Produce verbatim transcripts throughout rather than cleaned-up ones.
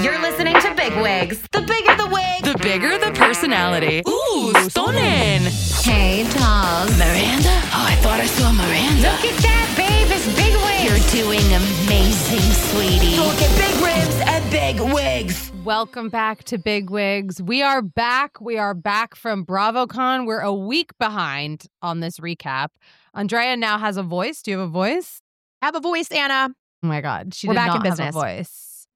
You're listening to Big Wigs. The bigger the wig, the bigger the personality. Ooh, stunning. Hey, dolls. Miranda? Oh, I thought I saw Miranda. Look at that, babe. It's Big Wigs. You're doing amazing, sweetie. Look at big ribs and big wigs. Welcome back to Big Wigs. We are back. We are back from BravoCon. We're a week behind on this recap. Andrea now has a voice. Do you have a voice? I have a voice, Anna. Oh my God. She We're did back not in have business. a voice.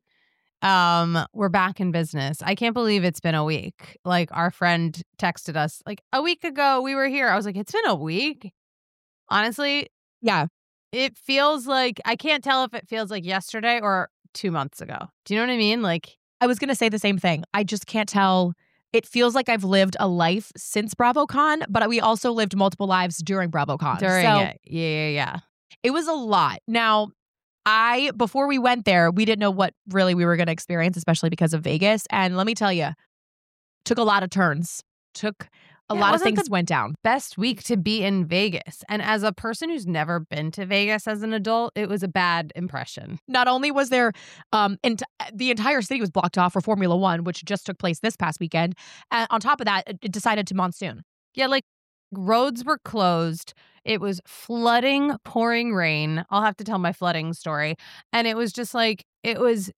Um, we're back in business. I can't believe it's been a week. Like, our friend texted us like a week ago we were here. I was like, it's been a week. Honestly, Yeah. it feels like, I can't tell if it feels like yesterday or two months ago. Do you know what I mean? Like, I was going to say the same thing. I just can't tell. It feels like I've lived a life since BravoCon, but we also lived multiple lives during BravoCon. during so it. Yeah, yeah, yeah. it was a lot. Now, I, before we went there, we didn't know what really we were going to experience, especially because of Vegas. And let me tell you, took a lot of turns. Took a Yeah, lot of wasn't things the- went down. Best week to be in Vegas. And as a person who's never been to Vegas as an adult, it was a bad impression. Not only was there, um, ent- the entire city was blocked off for Formula One, which just took place this past weekend. And on top of that, it it decided to monsoon. Yeah, like roads were closed. It was flooding, pouring rain. I'll have to tell my flooding story. And it was just like, it was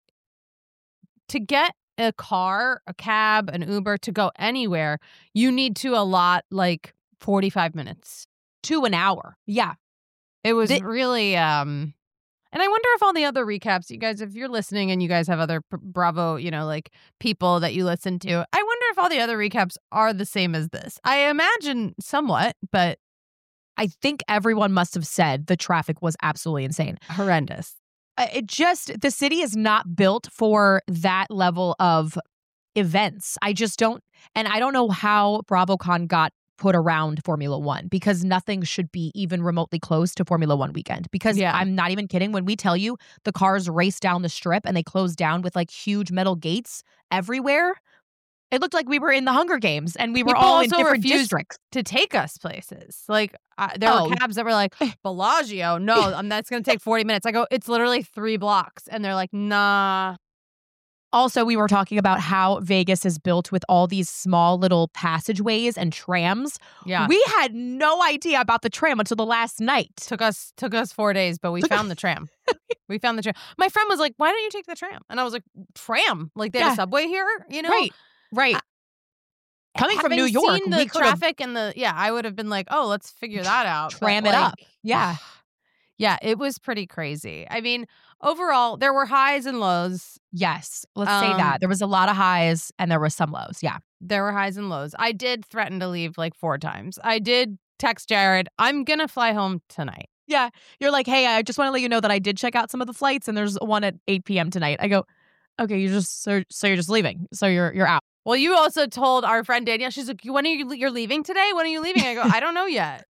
to get a car, a cab, an Uber to go anywhere, you need to allot like forty-five minutes. To an hour. Yeah. It was The- really, um, and I wonder if all the other recaps, you guys, if you're listening and you guys have other P- Bravo, you know, like people that you listen to, I wonder if all the other recaps are the same as this. I imagine somewhat, but I think everyone must have said the traffic was absolutely insane. horrendous. Uh, It just, the city is not built for that level of events. I just don't, and I don't know how BravoCon got put around Formula One because nothing should be even remotely close to Formula One weekend. Because Yeah. I'm not even kidding. When we tell you the cars race down the strip and they close down with like huge metal gates everywhere, it looked like we were in the Hunger Games and we were People all in also different refused districts. To take us places. Like, uh, there Oh. were cabs that were like, Bellagio, no, um, that's going to take forty minutes. I go, it's literally three blocks. And they're like, nah. Also, we were talking about how Vegas is built with all these small little passageways and trams. Yeah. We had no idea about the tram until the last night. Took us took us four days, but we found the tram. We found the tram. My friend was like, "Why don't you take the tram?" And I was like, "Tram? Like they have Yeah. a subway here? You know?" Right, right. Coming from Having New York, seen the we could've traffic and the yeah, I would have been like, "Oh, let's figure that out." but, tram it like, up. Yeah. yeah, it was pretty crazy. I mean, overall, there were highs and lows. Yes, let's say Um, that. There was a lot of highs and there were some lows. Yeah. There were highs and lows. I did threaten to leave like four times. I did text Jared, "I'm gonna fly home tonight." Yeah. You're like, hey, I just want to let you know that I did check out some of the flights and there's one at eight p.m. tonight. I go, okay, you're just, so, so you're just leaving. So you're you're out. Well, you also told our friend Danielle, she's like, "When are you? You're leaving today? When are you leaving?" I go, "I don't know yet."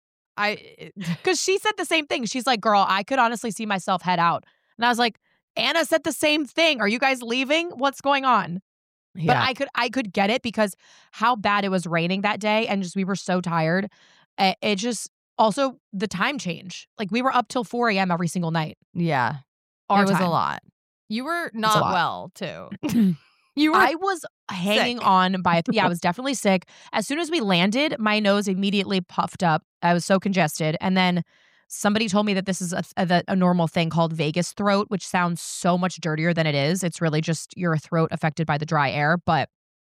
I Because she said the same thing. She's like, girl, I could honestly see myself head out. And I was like, Anna said the same thing. Are you guys leaving? What's going on? But I could I could get it because how bad it was raining that day and just we were so tired. Uh, It just also the time change. Like we were up till four a.m. every single night. yeah, Our it was time. a lot. You were not lot. well too. You were I was hanging sick. on by a yeah, I was definitely sick. As soon as we landed, my nose immediately puffed up. I was so congested. And then somebody told me that this is a, a, a normal thing called Vegas throat, which sounds so much dirtier than it is. It's really just your throat affected by the dry air. But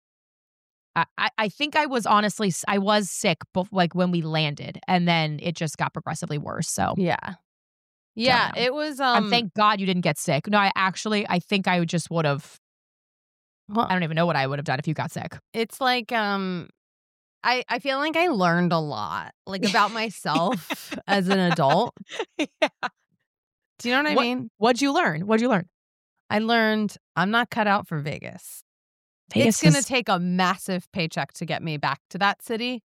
I, I, I think I was honestly, s- I was sick, bef- like when we landed. And then it just got progressively worse. So yeah, yeah. know. It was. Um, and thank God you didn't get sick. No, I actually, I think I just would have, well, I don't even know what I would have done if you got sick. it's like um, I I feel like I learned a lot, like about myself as an adult. Yeah. Do you know what I What- mean? What'd you learn? What'd you learn? I learned I'm not cut out for Vegas. Vegas it's going to is- take a massive paycheck to get me back to that city.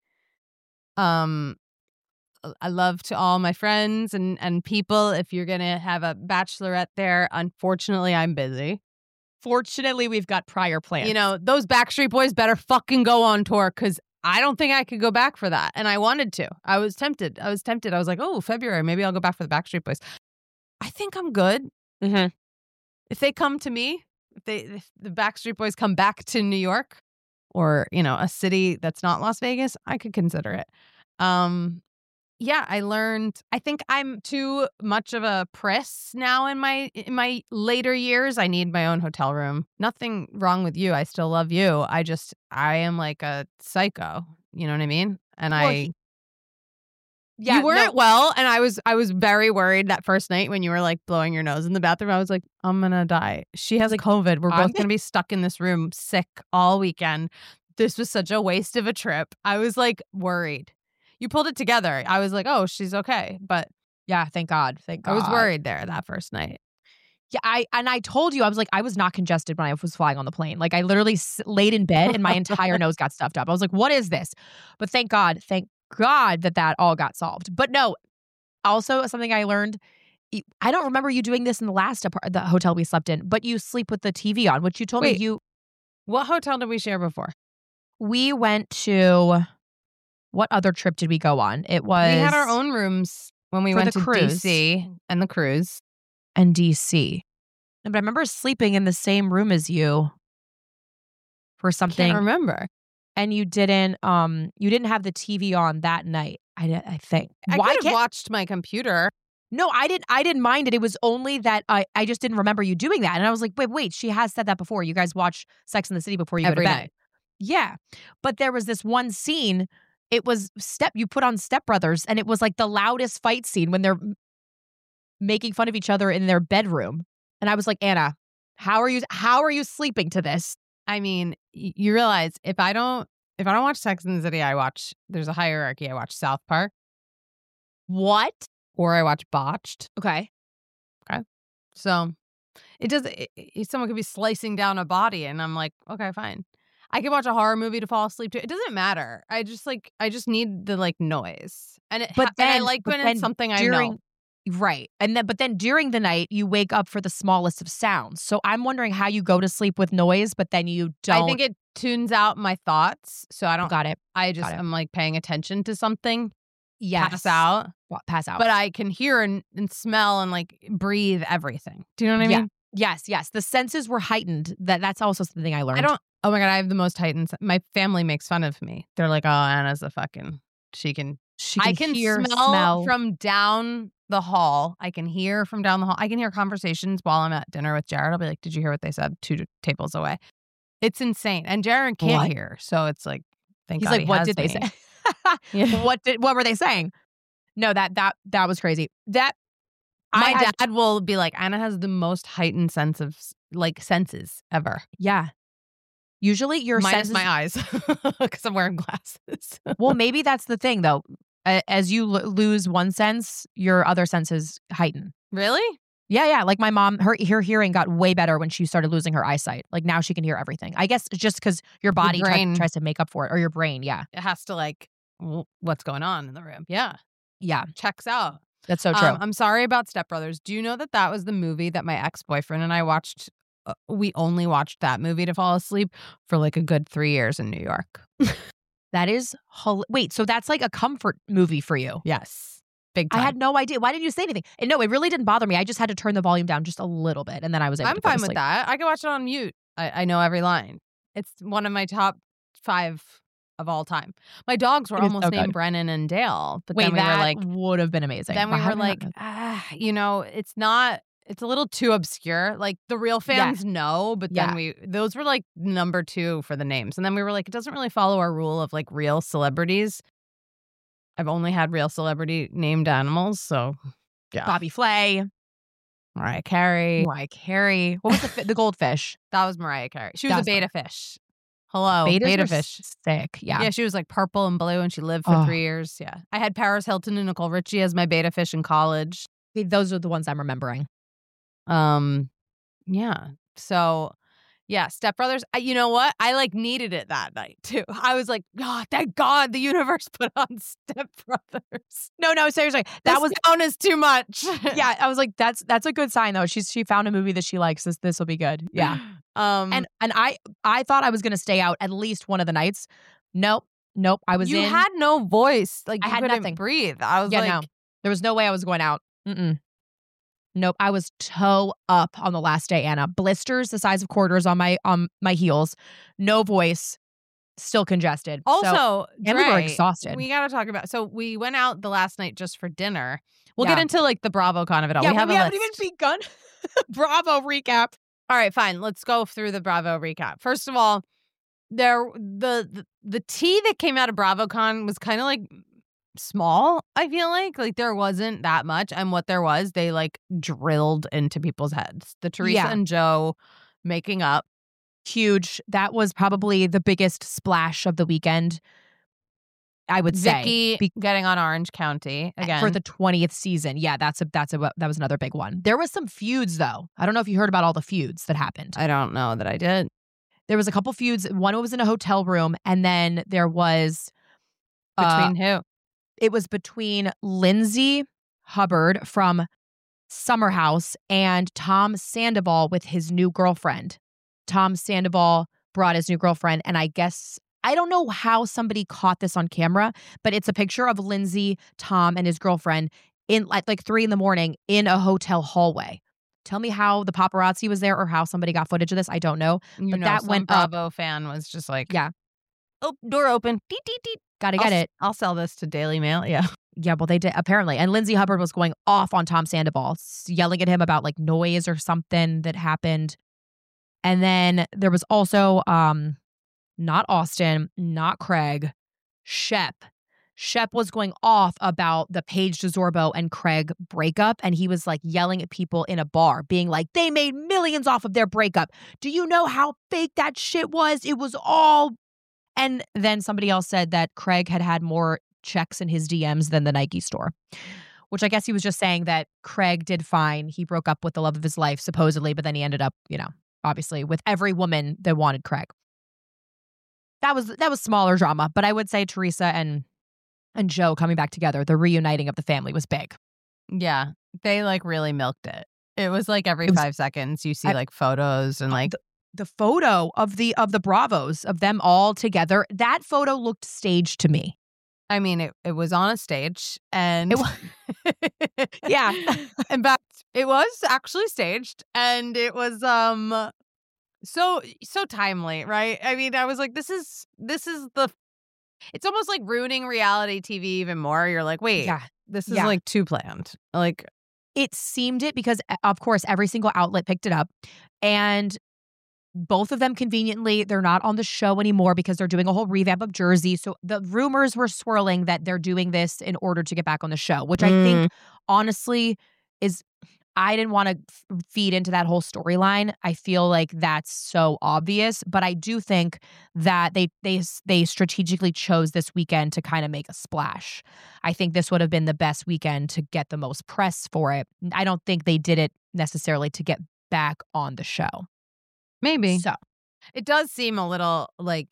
Um, I love to all my friends and, and people. If you're going to have a bachelorette there, unfortunately, I'm busy. Fortunately, we've got prior plans. You know, those Backstreet Boys better fucking go on tour because I don't think I could go back for that. And I wanted to. I was tempted. I was tempted. I was like, oh, February, maybe I'll go back for the Backstreet Boys. I think I'm good. Mhm. If they come to me, if they if the Backstreet Boys come back to New York or, you know, a city that's not Las Vegas, I could consider it. Um, yeah, I learned. I think I'm too much of a priss now in my in my later years. I need my own hotel room. Nothing wrong with you. I still love you. I just I am like a psycho. You know what I mean? And Well, I he- Yeah, you weren't no, well, and I was I was very worried that first night when you were like blowing your nose in the bathroom. I was like, I'm gonna die. She has like COVID. We're I'm both gonna be stuck in this room sick all weekend. This was such a waste of a trip. I was like worried. You pulled it together. I was like, oh, she's okay. But yeah, thank God. Thank God. I was worried there that first night. Yeah, I and I told you I was like I was not congested when I was flying on the plane. Like I literally s- laid in bed and my entire nose got stuffed up. I was like, "What is this?" But thank God, thank God that that all got solved. But no, also something I learned. y- I don't remember you doing this in the last apart- the hotel we slept in, but you sleep with the T V on, which you told Wait. me you. What hotel did we share before? We went to what other trip did we go on? It was We had our own rooms when we For went the to cruise. D C and the cruise. and D C. But I remember sleeping in the same room as you for something. Can't remember. And you didn't um you didn't have the T V on that night. I di- I think. I Why could have can't- watched my computer. No, I didn't I didn't mind it. It was only that I I just didn't remember you doing that. And I was like, "Wait, wait, she has said that before. You guys watch Sex and the City before you Every go to bed." night. Yeah. But there was this one scene, it was step you put on Step Brothers and it was like the loudest fight scene when they're m- making fun of each other in their bedroom. And I was like, "Anna, how are you how are you sleeping to this?" I mean, y- you realize if I don't if I don't watch Sex and the City, I watch. There's a hierarchy. I watch South Park What? or I watch Botched. Okay. So it does. It, it- someone could be slicing down a body, and I'm like, okay, fine. I can watch a horror movie to fall asleep to. It doesn't matter. I just like. I just need the like noise, and it. But ha- and I then- like but when then it's something I during know. Right. And then but then during the night you wake up for the smallest of sounds. So I'm wondering how you go to sleep with noise, but then you don't I think it tunes out my thoughts, so I don't. got it. I just got it. am like paying attention to something. Yes. Pass out. Well, pass out. But I can hear and, and smell and like breathe everything. Do you know what I Yeah. mean? yes, yes. The senses were heightened. That that's also something I learned. I don't. Oh my god, I have the most heightened. My family makes fun of me. They're like, "Oh, Anna's a fucking. She can. she I can hear, smell, from down the hall. I can hear from down the hall. I can hear conversations while I'm at dinner with Jared. I'll be like, "Did you hear what they said two tables away?" It's insane, and Jared can't What? hear. So it's like, thank He's God like, he "What has did they me." say?" Yeah. What did what were they saying? No, that that that was crazy. That My I had- dad will be like, Anna has the most heightened sense of like senses ever. yeah. Usually your Minus senses my eyes because I'm wearing glasses. Well, maybe that's the thing though. A- As you l- lose one sense, your other senses heighten. Really? Yeah, yeah. Like my mom, her her hearing got way better when she started losing her eyesight. Like now she can hear everything. I guess it's just because your body try- brain. tries to make up for it, or your brain. Yeah, It has to like, w- what's going on in the room? Yeah, yeah. checks out. That's so true. Um, I'm sorry about Step Brothers. Do you know that that was the movie that my ex boyfriend and I watched? Uh, we only watched that movie to fall asleep for like a good three years in New York. that is hol- wait. So that's like a comfort movie for you. Yes, big time. I had no idea. Why didn't you say anything? And no, it really didn't bother me. I just had to turn the volume down just a little bit, and then I was able I'm to go to fine with sleep. that. I can watch it on mute. I, I know every line. It's one of my top five of all time. My dogs were It is almost so named good. Brennan and Dale, but Wait, then we that were like, would have been amazing. then we But were how did like, that- ah, you know, it's not. It's a little too obscure. Like the real fans know, but then Yeah. we those were like number two for the names, and then we were like, it doesn't really follow our rule of like real celebrities. I've only had real celebrity named animals, so yeah. Bobby Flay, Mariah Carey. Mariah Carey. What was the fi- the goldfish? That was Mariah Carey. She was That a was beta fish. Hello, Betas beta were fish. Sick. Yeah. Yeah, she was like purple and blue, and she lived for Oh. three years. Yeah, I had Paris Hilton and Nicole Richie as my beta fish in college. Okay, those are the ones I'm remembering. Um, yeah. So, yeah, Step Brothers. I, you know what? I like needed it that night too. I was like, oh, thank God the universe put on Step Brothers. No, no, seriously. That That was town is too much. yeah, I was like, that's that's a good sign though. She's she found a movie that she likes. This this will be good. Yeah. Um, And and I I thought I was gonna stay out at least one of the nights. Nope. Nope. I was you in. had no voice. Like I you had couldn't nothing. breathe. I was yeah, like, no. There was no way I was going out. Mm-mm. Nope. I was toe up on the last day, Anna. Blisters the size of quarters on my on my heels. No voice. Still congested. Also, so, and we were Dre, exhausted. We got to talk about. So we went out the last night just for dinner. We'll Yeah. get into like the BravoCon of it all. Yeah, we have we a haven't list. even begun. Bravo recap. All right, fine. Let's go through the Bravo recap. First of all, there the the, the tea that came out of BravoCon was kind of like small. I feel like like there wasn't that much, and what there was, they like drilled into people's heads. The Teresa Yeah. and Joe making up. Huge. That was probably the biggest splash of the weekend, I would say. Vicky Be- getting on Orange County again for the twentieth season. Yeah, that's a that's a that was another big one. There was some feuds though. I don't know if you heard about all the feuds that happened. I don't know that I did. There was a couple feuds. One was in a hotel room, and then there was uh, Between who? it was between Lindsay Hubbard from Summer House and Tom Sandoval with his new girlfriend. Tom Sandoval brought his new girlfriend, and I guess I don't know how somebody caught this on camera, but it's a picture of Lindsay, Tom, and his girlfriend in like like three in the morning in a hotel hallway. Tell me how the paparazzi was there or how somebody got footage of this. I don't know. You but know, that some went up. Bravo fan was just like, Yeah. oh, door open. Deet, deet, deet. Gotta I'll get s- it. I'll sell this to Daily Mail. Yeah. Yeah, well, they did apparently. And Lindsay Hubbard was going off on Tom Sandoval, s- yelling at him about like noise or something that happened. And then there was also um, not Austin, not Craig, Shep. Shep was going off about the Paige DeZorbo and Craig breakup, and he was like yelling at people in a bar, being like, they made millions off of their breakup. Do you know how fake that shit was? It was all. And then somebody else said that Craig had had more checks in his D Ms than the Nike store, which I guess he was just saying that Craig did fine. He broke up with the love of his life, supposedly, but then he ended up, you know, obviously with every woman that wanted Craig. That was that was smaller drama, but I would say Teresa and and Joe coming back together, the reuniting of the family was big. Yeah. They like really milked it. It was like every It was- five seconds you see I- like photos and like, the, the photo of the of the Bravos of them all together, that photo looked staged to me. I mean, it, it was on a stage and It Yeah. in fact, it was actually staged and it was um so so timely, right? I mean, I was like, this is this is the it's almost like ruining reality T V even more. You're like, wait, Yeah. this is Yeah. like too planned. Like, It seemed it because, of course, every single outlet picked it up. And both of them conveniently, they're not on the show anymore because they're doing a whole revamp of Jersey. So the rumors were swirling that they're doing this in order to get back on the show, which I think honestly is, I didn't want to f- feed into that whole storyline. I feel like that's so obvious, but I do think that they they they strategically chose this weekend to kind of make a splash. I think this would have been the best weekend to get the most press for it. I don't think they did it necessarily to get back on the show. maybe. So It does seem a little like,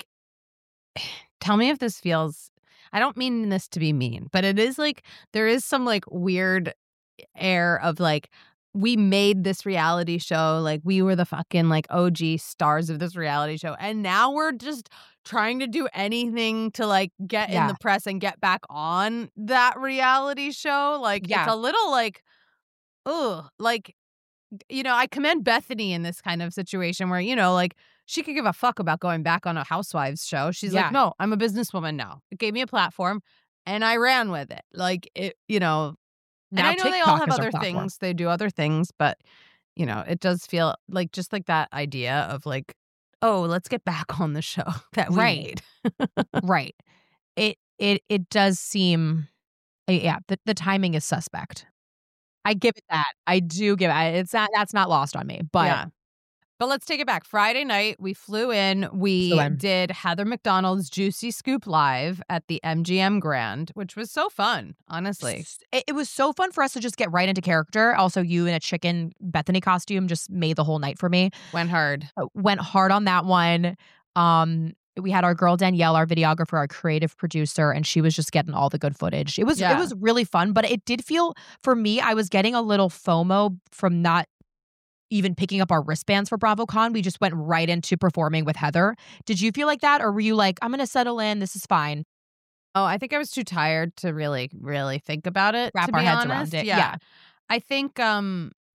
tell me if this feels, I don't mean this to be mean, but it is like, there is some like weird air of like, we made this reality show, like we were the fucking like O G stars of this reality show. And now we're just trying to do anything to like get in Yeah. the press and get back on that reality show. Like Yeah. it's a little like, ugh, like, you know, I commend Bethany in this kind of situation where, you know, like she could give a fuck about going back on a Housewives show. She's Yeah. like, no, I'm a businesswoman now. It gave me a platform and I ran with it. Like it, you know, and now I know they all TikTok have is their other platform. things. They do other things, but, you know, it does feel like just like that idea of like, oh, let's get back on the show that we Right. made. Right. It it it does seem, uh, yeah, the, the timing is suspect. I give it that. I do give it. It's not that's not lost on me. But yeah. But let's take it back. Friday night, we flew in. We Flew in. did Heather McDonald's Juicy Scoop Live at the M G M Grand, which was so fun, honestly. s- it, it was so fun for us to just get right into character. Also, you in a chicken Bethany costume just made the whole night for me. Went hard. Uh, Went hard on that one. Um, we had our girl Danielle, our videographer, our creative producer, and she was just getting all the good footage. It was Yeah. it was really fun, but it did feel for me, I was getting a little FOMO from not even picking up our wristbands for BravoCon. We just went right into performing with Heather. Did you feel like that, or were you like, I'm gonna settle in, this is fine? Oh, I think I was too tired to really, really think about it. Wrap to our be heads honest. around it. Yeah. Yeah. I think um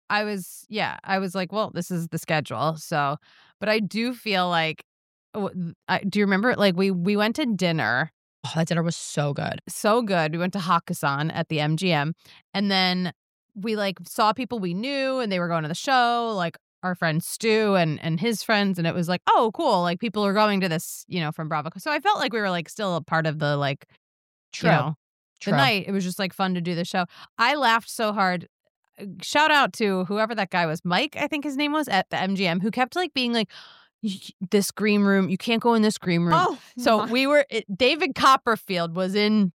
I was, yeah, I was like, well, this is the schedule. So, but I do feel like, oh, I, do you remember? Like we we went to dinner. Oh, that dinner was so good. So good. We went to Hakkasan at the M G M, and then we like saw people we knew, and they were going to the show. Like our friend Stu and and his friends, and it was like, oh, cool. Like people are going to this, you know, from Bravo. So I felt like we were like still a part of the like, True. you know, True. the night. It was just like fun to do the show. I laughed so hard. Shout out to whoever that guy was, Mike, I think his name was, at the M G M, who kept like being like, this green room, you can't go in this green room. Oh, so my- we were, it, David Copperfield was in,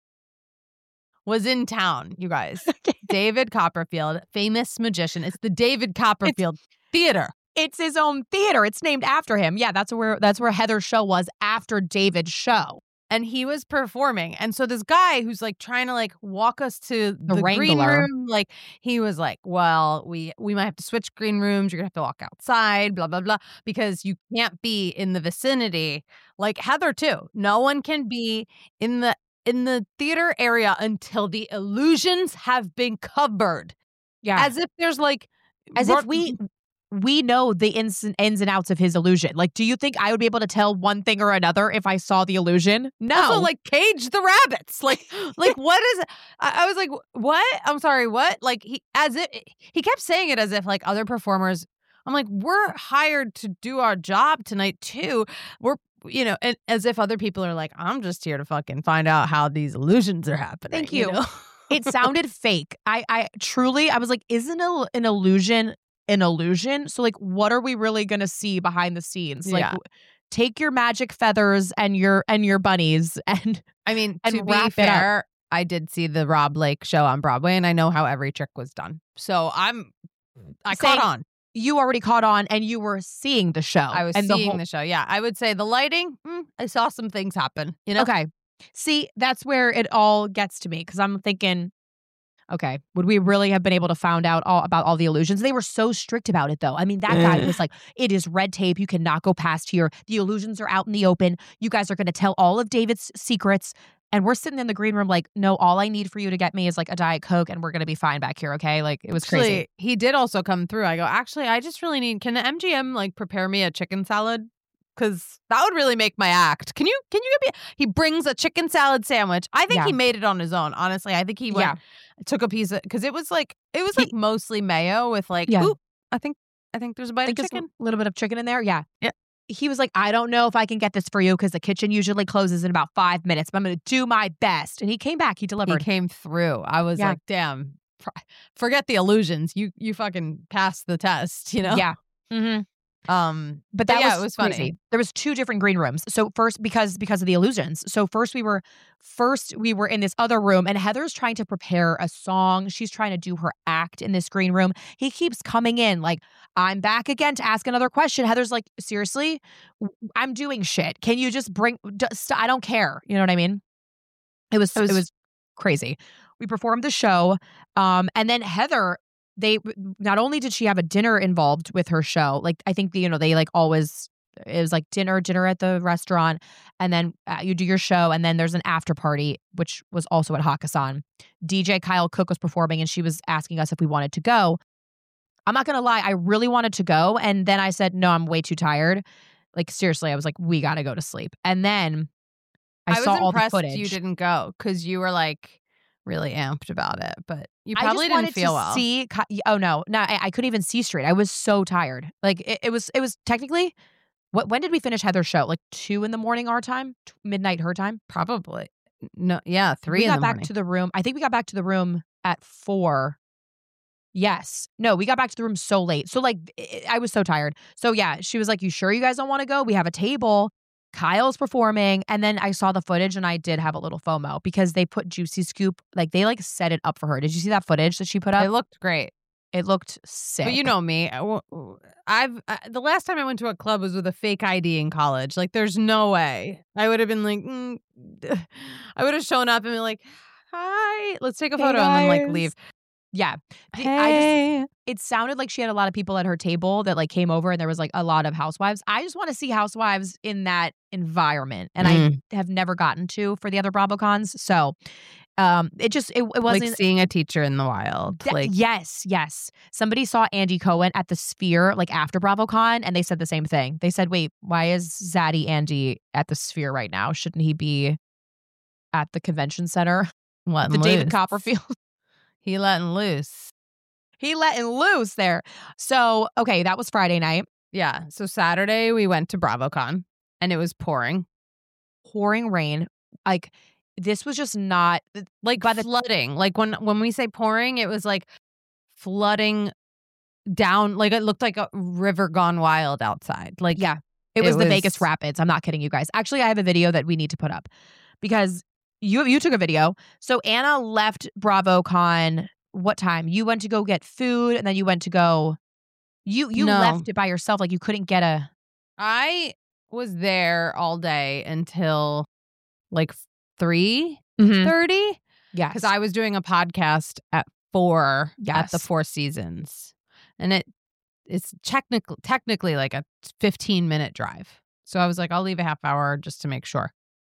was in town, you guys. David Copperfield, famous magician. It's the David Copperfield Theater. It's his own theater. It's named after him. Yeah, that's where that's where Heather's show was after David's show. And he was performing. And so this guy who's like trying to like walk us to the, The green Wrangler. room, like he was like, well, we we might have to switch green rooms. You're gonna have to walk outside, blah, blah, blah, because you can't be in the vicinity. Like Heather too. No one can be in the in the theater area until the illusions have been covered. Yeah. As if there's like As if we we know the ins, ins and outs of his illusion. Like, do you think I would be able to tell one thing or another if I saw the illusion? No. Also, like, cage the rabbits. Like, like what is it? I, I was like, what? I'm sorry, what? Like, he, as if, he kept saying it as if, like, other performers, I'm like, we're hired to do our job tonight, too. We're, you know, and as if other people are like, I'm just here to fucking find out how these illusions are happening. Thank you. know? It sounded fake. I, I truly, I was like, isn't a, an illusion an illusion? So, like, what are we really going to see behind the scenes? Like, Yeah. w- take your magic feathers and your and your bunnies and I mean, and to be wrap it up. fair, I did see the Rob Lake show on Broadway, and I know how every trick was done. So I'm, I Saying- caught on. you already caught on and you were seeing the show. I was and seeing whole- the show. Yeah, I would say the lighting. Mm, I saw some things happen. You know. Okay. See, that's where it all gets to me because I'm thinking, okay, would we really have been able to find out all about all the illusions? They were so strict about it, though. I mean, that guy was like, it is red tape. You cannot go past here. The illusions are out in the open. You guys are going to tell all of David's secrets. And we're sitting in the green room like, no, all I need for you to get me is like a Diet Coke and we're going to be fine back here, okay? Like, it was crazy. Actually, he did also come through. I go, actually, I just really need, can the M G M like prepare me a chicken salad? Because that would really make my act. Can you, can you get me? He brings a chicken salad sandwich. I think Yeah. he made it on his own. Honestly, I think he went, took a piece of, because it was like, it was like He- mostly mayo with like, Yeah. oop, I think, I think there's a I bite think of there's chicken. a little bit of chicken in there. Yeah. Yeah. He was like, I don't know if I can get this for you because the kitchen usually closes in about five minutes, but I'm going to do my best. And he came back. He He delivered. came through. I was Yeah. like, damn, fr- forget the illusions. You, you fucking passed the test, you know? Yeah. Mm-hmm. Um, But But that yeah, was, it was funny. crazy. There was two different green rooms. So first, because because of the illusions. So first we were first we were in this other room, and Heather's trying to prepare a song. She's trying to do her act in this green room. He keeps coming in like, I'm back again to ask another question. Heather's like, seriously, W- I'm doing shit. Can you just bring? Just, I don't care. You know what I mean? It was it was, It was- crazy. We performed the show, um, and then Heather. They not only did she have a dinner involved with her show, like I think the, you know they like always it was like dinner dinner at the restaurant, and then uh, you do your show, and then there's an after party which was also at Hakkasan. D J Kyle Cook was performing, and she was asking us if we wanted to go. I'm not gonna lie, I really wanted to go, and then I said no, I'm way too tired. Like seriously, I was like, we gotta go to sleep, and then I, I, saw was all the impressed footage. you didn't go because you were like really amped about it, but you I probably just didn't wanted feel to well. see. Ki- Oh no, no, I, I couldn't even see straight. I was so tired. Like it, it was. It was technically. What? When did we finish Heather's show? Like two in the morning our time, T- midnight her time. Probably no, yeah, three. We in got the back morning. to the room. I think we got back to the room at four. Yes. No, we got back to the room so late. So like, I I was so tired. So yeah, she was like, "You sure you guys don't want to go? We have a table." Kyle's performing, and then I saw the footage, and I did have a little FOMO because they put Juicy Scoop, like they like set it up for her. Did you see that footage that she put up? It looked great, It looked sick. but you know me. I w- I've I, the last time I went to a club was with a fake I D in college. Like, there's no way I would have been like, mm, I would have shown up and been like, "Hi, let's take a Hey, photo," and then like guys. leave. Yeah. The- I just, it sounded like she had a lot of people at her table that like came over and there was like a lot of housewives. I just want to see housewives in that environment. And Mm. I have never gotten to for the other BravoCons. So Um, it just it, it wasn't like seeing a teacher in the wild. Th- like yes, yes. Somebody saw Andy Cohen at the Sphere like after BravoCon, and they said the same thing. They said, "Wait, why is Zaddy Andy at the Sphere right now? Shouldn't he be at the convention center?" letting The loose. David Copperfield. He letting loose. He letting loose there. So okay, that was Friday night. Yeah. So Saturday we went to BravoCon and it was pouring. Pouring rain. Like this was just not Like by the flooding. Like when when we say pouring, it was like flooding down. Like it looked like a river gone wild outside. Like yeah. It was It the was- Vegas Rapids. I'm not kidding you guys. Actually, I have a video that we need to put up because you you took a video. So Anna left BravoCon. What time? You went to go get food, and then you went to go. You you No. left it by yourself. Like you couldn't get a. I was there all day until like three Mm-hmm. thirty Yeah, because I was doing a podcast at four at the Yes. Four Seasons, and it it's technically technically like a fifteen minute drive. So I was like, I'll leave a half hour just to make sure.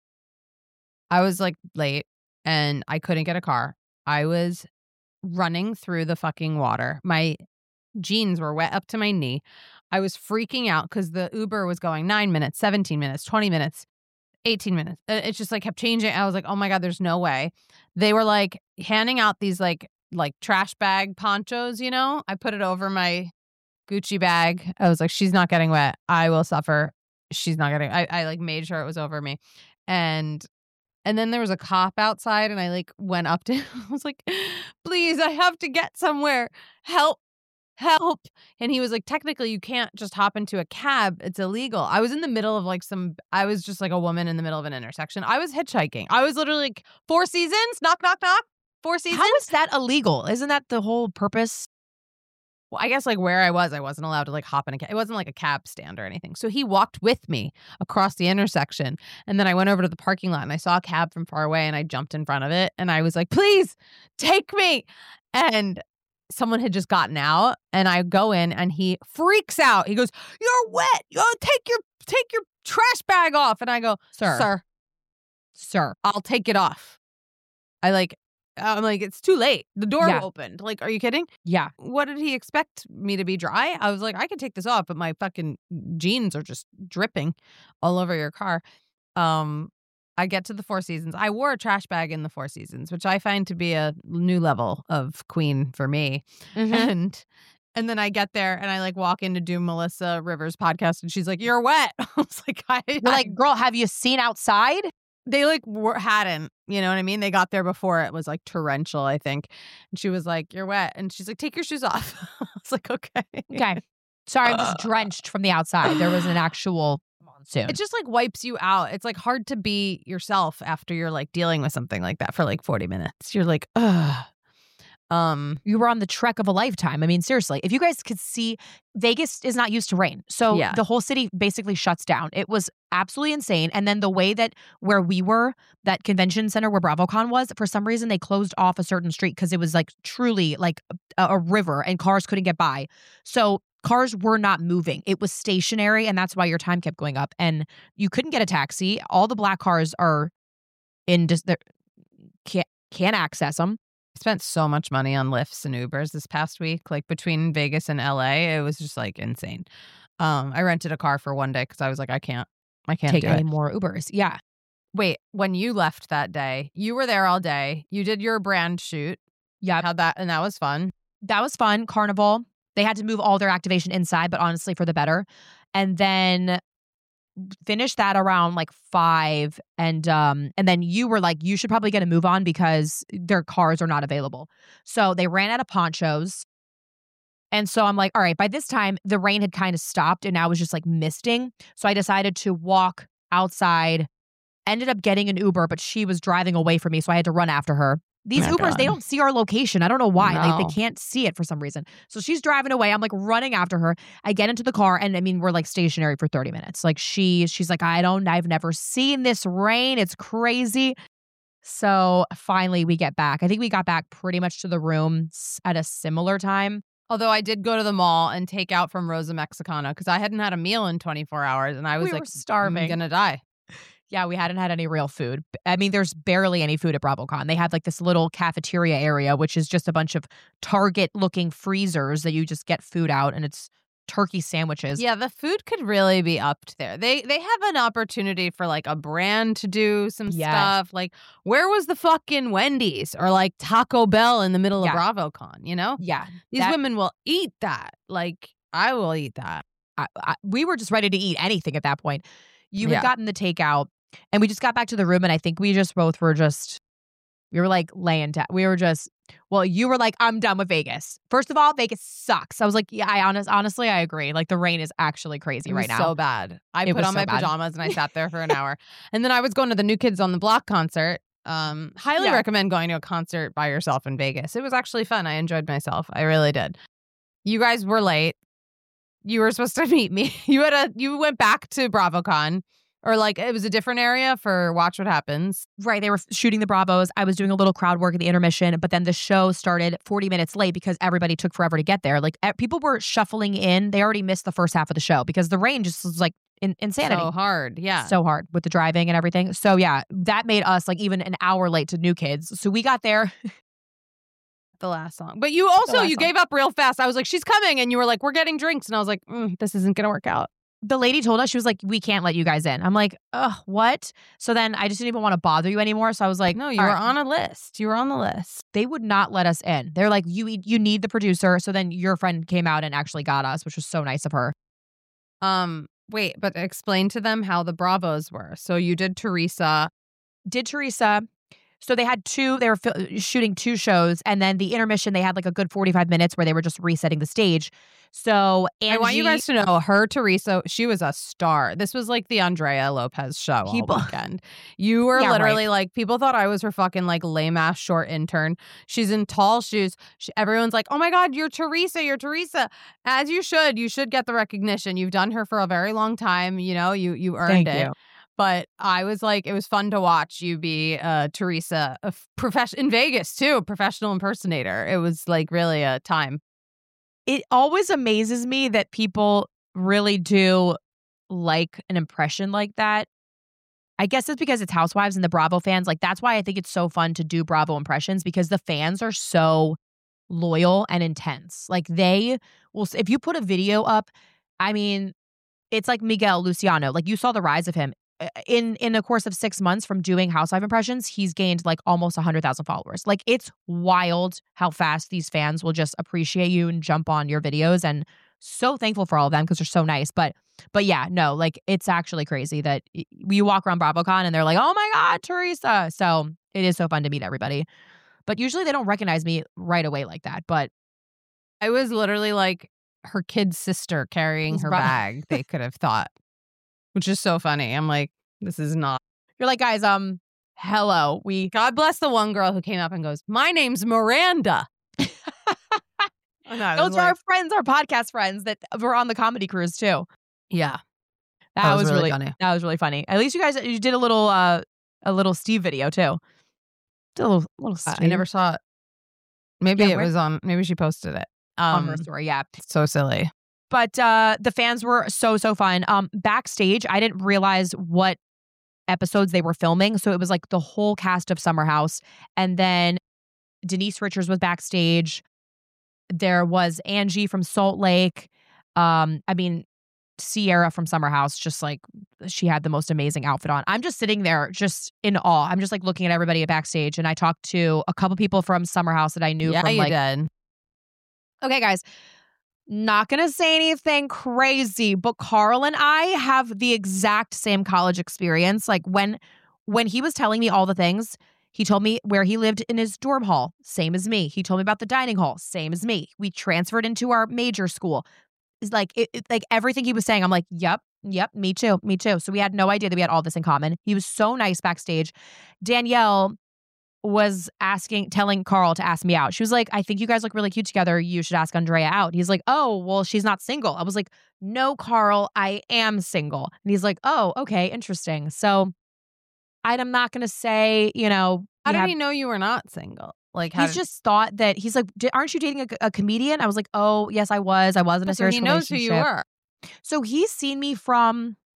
I was like late and I couldn't get a car. I was running through the fucking water. My jeans were wet up to my knee. I was freaking out because the Uber was going nine minutes, seventeen minutes, twenty minutes, eighteen minutes. Uh, It just like kept changing. I was like, oh my God, there's no way. They were like handing out these like like trash bag ponchos, you know? I put it over my Gucci bag. I was like, she's not getting wet. I will suffer. She's not getting I, I like made sure it was over me. And and then there was a cop outside and I like went up to him. I was like, please, I have to get somewhere. Help. Help. And he was like, technically, you can't just hop into a cab. It's illegal. I was in the middle of like some, I was just like a woman in the middle of an intersection. I was hitchhiking. I was literally like, Four Seasons, knock, knock, knock. Four Seasons. how is that illegal? Isn't that the whole purpose? Well, I guess like where I was, I wasn't allowed to like hop in a cab. It wasn't like a cab stand or anything. So he walked with me across the intersection. And then I went over to the parking lot and I saw a cab from far away and I jumped in front of it. And I was like, please take me. And someone had just gotten out and I go in and he freaks out. He goes, you're wet. Oh, take your take your trash bag off. And I go, Sir. sir, Sir. I'll take it off. I like, I'm like, it's too late. The door Yeah. opened. Like, are you kidding? Yeah. What did he expect me to be dry? I was like, I can take this off, but my fucking jeans are just dripping all over your car. Um, I get to the Four Seasons. I wore a trash bag in the Four Seasons, which I find to be a new level of queen for me. And and then I get there and I like walk in to do Melissa Rivers' podcast and she's like, you're wet. I was like, I, You're I like, girl, have you seen outside? they like were, hadn't, you know what I mean? They got there before it was like torrential, I think. And she was like, you're wet. And she's like, take your shoes off. I was like, okay. Okay. Sorry, I'm just drenched from the outside. There was an actual monsoon. It just like wipes you out. It's like hard to be yourself after you're like dealing with something like that for like forty minutes. You're like, ugh. Um, You were on the trek of a lifetime. I mean, seriously, if you guys could see, Vegas is not used to rain. So Yeah. the whole city basically shuts down. It was absolutely insane. And then the way that where we were, that convention center where BravoCon was, for some reason they closed off a certain street because it was like truly like a, a river and cars couldn't get by. So cars were not moving. It was stationary, and that's why your time kept going up. And you couldn't get a taxi. All the black cars are in just there, can't can't access them. I spent so much money on Lyfts and Ubers this past week, like between Vegas and L A. It was just like insane. Um, I rented a car for one day because I was like, I can't, I can't Take do any it. more Ubers. Yeah. Wait, when you left that day, you were there all day. You did your brand shoot. Yeah. How'd that, and that was fun. That was fun. Carnival. They had to move all their activation inside, but honestly, for the better. And then finished that around like five, and um, and then you were like, you should probably get a move on because their cars are not available. So they ran out of ponchos, and so I'm like, all right. By this time, the rain had kind of stopped, and now it was just like misting. So I decided to walk outside. Ended up getting an Uber, but she was driving away from me, so I had to run after her. These Oh, Ubers, they God. don't see our location. I don't know why. Like No. they can't see it for some reason. So she's driving away. I'm like running after her. I get into the car, and I mean, we're like stationary for thirty minutes. Like she, she's like, I don't, I've never seen this rain. It's crazy. So finally, we get back. I think we got back pretty much to the room s- at a similar time. Although I did go to the mall and take out from Rosa Mexicana because I hadn't had a meal in twenty-four hours and I was We were like, starving. I'm gonna die. Yeah, we hadn't had any real food. I mean, there's barely any food at BravoCon. They have like this little cafeteria area, which is just a bunch of Target-looking freezers that you just get food out, and it's turkey sandwiches. Yeah, the food could really be upped there. They they have an opportunity for like a brand to do some Yes. stuff. Like, where was the fucking Wendy's or like Taco Bell in the middle Yeah. of BravoCon? You know, Yeah. these that- women will eat that. Like, I will eat that. I, I, we were just ready to eat anything at that point. You Yeah. had gotten the takeout, and we just got back to the room, and I think we just both were just, we were like laying down. We were just, well, you were like, I'm done with Vegas. First of all, Vegas sucks. I was like, yeah, I honest, honestly, I agree. Like the rain is actually crazy It right was now. so bad. I It put was on so my bad. pajamas and I sat there for an hour. And then I was going to the New Kids on the Block concert. Um, highly Yeah. recommend going to a concert by yourself in Vegas. It was actually fun. I enjoyed myself. I really did. You guys were late. You were supposed to meet me. You had a you went back to BravoCon, or like it was a different area for Watch What Happens. Right. They were shooting the Bravos. I was doing a little crowd work at the intermission, but then the show started forty minutes late because everybody took forever to get there. Like e- people were shuffling in. They already missed the first half of the show because the rain just was like in- insanity. So hard. Yeah. So hard with the driving and everything. So yeah, that made us like even an hour late to New Kids. So we got there. the last song. But you also last you song. gave up real fast. I was like, she's coming, and you were like, we're getting drinks, and I was like, mm, this isn't gonna work out. The lady told us, she was like, we can't let you guys in. I'm like, ugh, what? So then I just didn't even want to bother you anymore. So I was like, No, you all were right. on a list. You were on the list. They would not let us in. They're like, you you need the producer. So then your friend came out and actually got us, which was so nice of her. Um, wait, but explain to them how the Bravos were. So you did Teresa. Did Teresa. So they had two, they were fil- shooting two shows. And then the intermission, they had like a good forty-five minutes where they were just resetting the stage. So Angie, I want you guys to know her, Teresa, she was a star. This was like the Andrea Lopez show People- all weekend. You were Yeah, literally like, people thought I was her fucking like lame ass short intern. She's in tall shoes. She, everyone's like, oh my God, you're Teresa, you're Teresa. As you should. You should get the recognition. You've done her for a very long time. You know, you you earned Thank it. you. But I was like, it was fun to watch you be uh, Teresa, a profession in Vegas too, a professional impersonator. It was like really a time. It always amazes me that people really do like an impression like that. I guess it's because it's Housewives and the Bravo fans. Like, that's why I think it's so fun to do Bravo impressions, because the fans are so loyal and intense. Like, they will, if you put a video up, I mean, it's like Miguel Luciano. Like, you saw the rise of him. In in the course of six months from doing Housewife impressions, he's gained like almost one hundred thousand followers. Like, it's wild how fast these fans will just appreciate you and jump on your videos, and so thankful for all of them because they're so nice. But but yeah, no, like, it's actually crazy that y- you walk around BravoCon and they're like, oh my God, Teresa. So it is so fun to meet everybody. But usually they don't recognize me right away like that. But I was literally like her kid's sister carrying Who's her Bra- bag, they could have thought, which is so funny. I'm like, this is not. you're like, guys, um, hello. We God bless the one girl who came up and goes, my name's Miranda. And I was those are like, our friends, our podcast friends that were on the comedy cruise too. yeah, That, That was, was really really funny. That was really funny. At least you guys you did a little uh a little Steve video too. Did a little little Steve I never saw it. Maybe Yeah, it where- was on, maybe she posted it. on Um, her story. Yeah. so silly. But uh the fans were so so fun. Um backstage, I didn't realize what episodes they were filming. So it was like the whole cast of Summer House. And then Denise Richards was backstage. There was Angie from Salt Lake. Um, I mean, Sierra from Summer House, just like she had the most amazing outfit on. I'm just sitting there just in awe. I'm just like looking at everybody at backstage. And I talked to a couple people from Summer House that I knew Yeah, from you like, did. okay, guys, not going to say anything crazy, but Carl and I have the exact same college experience. Like when when he was telling me all the things, he told me where he lived in his dorm hall, same as me. He told me about the dining hall, same as me. We transferred into our major school. It's like it, it- like everything he was saying, I'm like, yep, yep, me too, me too. So we had no idea that we had all this in common. He was so nice backstage. Danielle was asking, telling Carl to ask me out. She was like, I think you guys look really cute together. You should ask Andrea out. He's like, oh, well, she's not single. I was like, no, Carl, I am single. And he's like, oh, okay, interesting. So I'm not going to say, you know, How you did have- he know you were not single? Like, how he's did, just thought that he's like, "D- aren't you dating a, a comedian? I was like, oh, yes, I was. I was in a so serious he knows who relationship. you were. So he's seen me from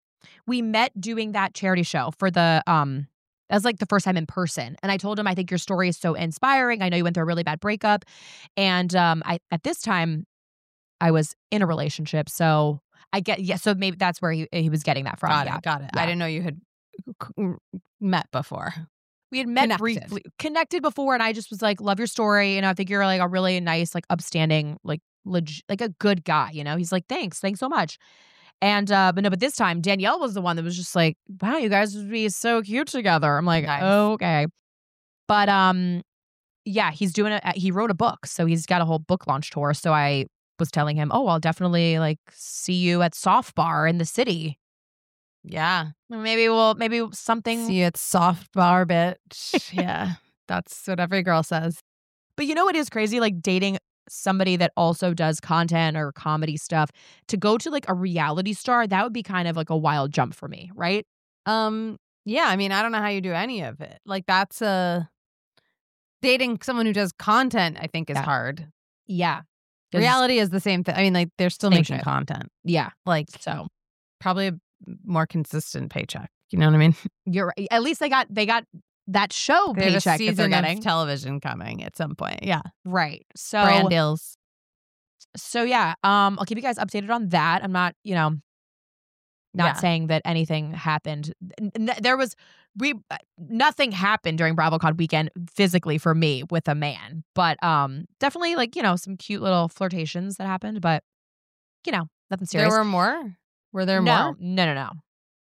we met doing that charity show for the um that was like the first time in person. And I told him, I think your story is so inspiring. I know you went through a really bad breakup. And um I at this time I was in a relationship. So I get yeah, so maybe that's where he he was getting that from. Got yeah. it. Got it. Yeah. I didn't know you had c- met before. We had met Connected. briefly, connected before, and I just was like, love your story. You know, I think you're like a really nice, like upstanding, like leg- like a good guy, you know? He's like, thanks, thanks so much. And uh, but no, but this time Danielle was the one that was just like, wow, you guys would be so cute together. I'm like, Nice. okay. But um, yeah, he's doing it. He wrote a book, so he's got a whole book launch tour. So I was telling him, oh, I'll definitely like see you at Soft Bar in the city. Yeah. Maybe we'll maybe something. See you at Soft Bar, bitch. Yeah. That's what every girl says. But you know what is crazy? Like dating somebody that also does content or comedy stuff, to go to like a reality star, that would be kind of like a wild jump for me, right? Um, yeah, I mean, I don't know how you do any of it. Like that's a dating someone who does content, I think is Yeah. hard. Yeah. 'Cause- Reality is the same thing. I mean, like they're still Same making shit. content. Yeah. Like So probably a more consistent paycheck. You know what I mean? you're right. At least they got they got that show They have a paycheck that they're season getting. of television coming at some point. Yeah. Right. So Brand deals. so yeah. Um, I'll keep you guys updated on that. I'm not, you know, not Yeah. saying that anything happened. N- n- There was we uh, nothing happened during BravoCon weekend physically for me with a man, but um, definitely like you know some cute little flirtations that happened, but you know nothing serious. There were more? Were there no, more? no, no, no.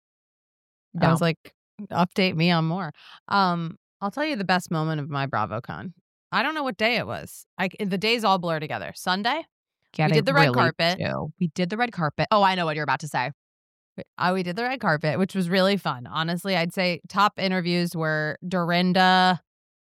I was No. like, update me on more. Um, I'll tell you the best moment of my BravoCon. I don't know what day it was. I the days all blur together. Sunday. Yeah, we they did the red really carpet. do. We did the red carpet. Oh, I know what you're about to say. Uh, we did the red carpet, which was really fun. Honestly, I'd say top interviews were Dorinda,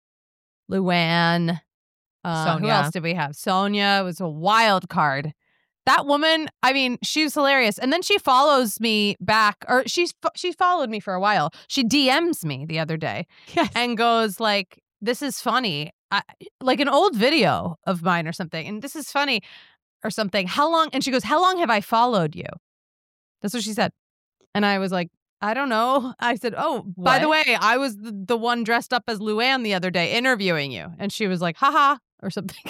Luann. Uh, who Sonia. else did we have? Sonia was a wild card. That woman, I mean, she was hilarious. And then she follows me back, or she's she followed me for a while. She D Ms me the other day Yes. and goes like, "This is funny," I, like an old video of mine or something. And this is funny or something. How long? And she goes, "How long have I followed you?" That's what she said. And I was like, I don't know. I said, oh, by the What? way, I was the, the one dressed up as Luann the other day interviewing you. And she was like, haha, or something.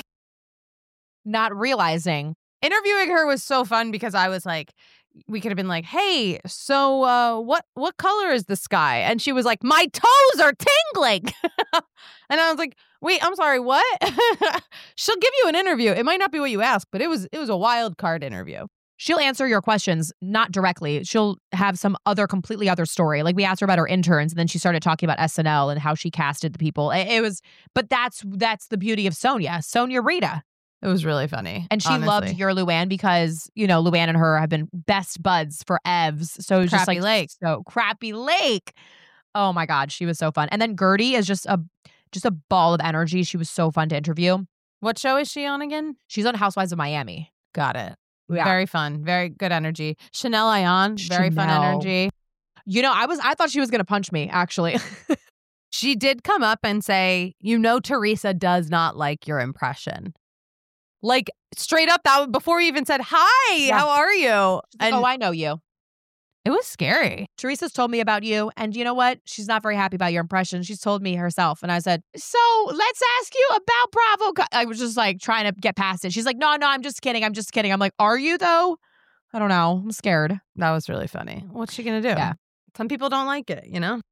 Not realizing. Interviewing her was so fun because I was like, we could have been like, hey, so uh, what what color is the sky? And she was like, my toes are tingling. And I was like, wait, I'm sorry, what? She'll give you an interview. It might not be what you ask, but it was it was a wild card interview. She'll answer your questions, not directly. She'll have some other, completely other story. Like we asked her about her interns, and then she started talking about S N L and how she casted the people. It, it was, but that's that's the beauty of Sonia, Sonia Rita. It was really funny. And she honestly. loved your Luann because, you know, Luann and her have been best buds for Evs. So it was just Crappy like Lake. so Crappy Lake. Oh my God, she was so fun. And then Gertie is just a just a ball of energy. She was so fun to interview. What show is she on again? She's on Housewives of Miami. Got it. Yeah. Very fun. Very good energy. Chanel Ayan, very fun Chanel. energy. You know, I was I thought she was gonna punch me, actually. She did come up and say, you know, Teresa does not like your impression. Like straight up, that before we even said, hi, Yeah. how are you? She's like, And oh, I know you. it was scary. Teresa's told me about you, and you know what? She's not very happy about your impression. She's told me herself. And I said, so let's ask you about Bravo. Co-" I was just like trying to get past it. She's like, no, no, I'm just kidding. I'm just kidding. I'm like, are you though? I don't know. I'm scared. That was really funny. What's she going to do? Yeah. Some people don't like it, you know?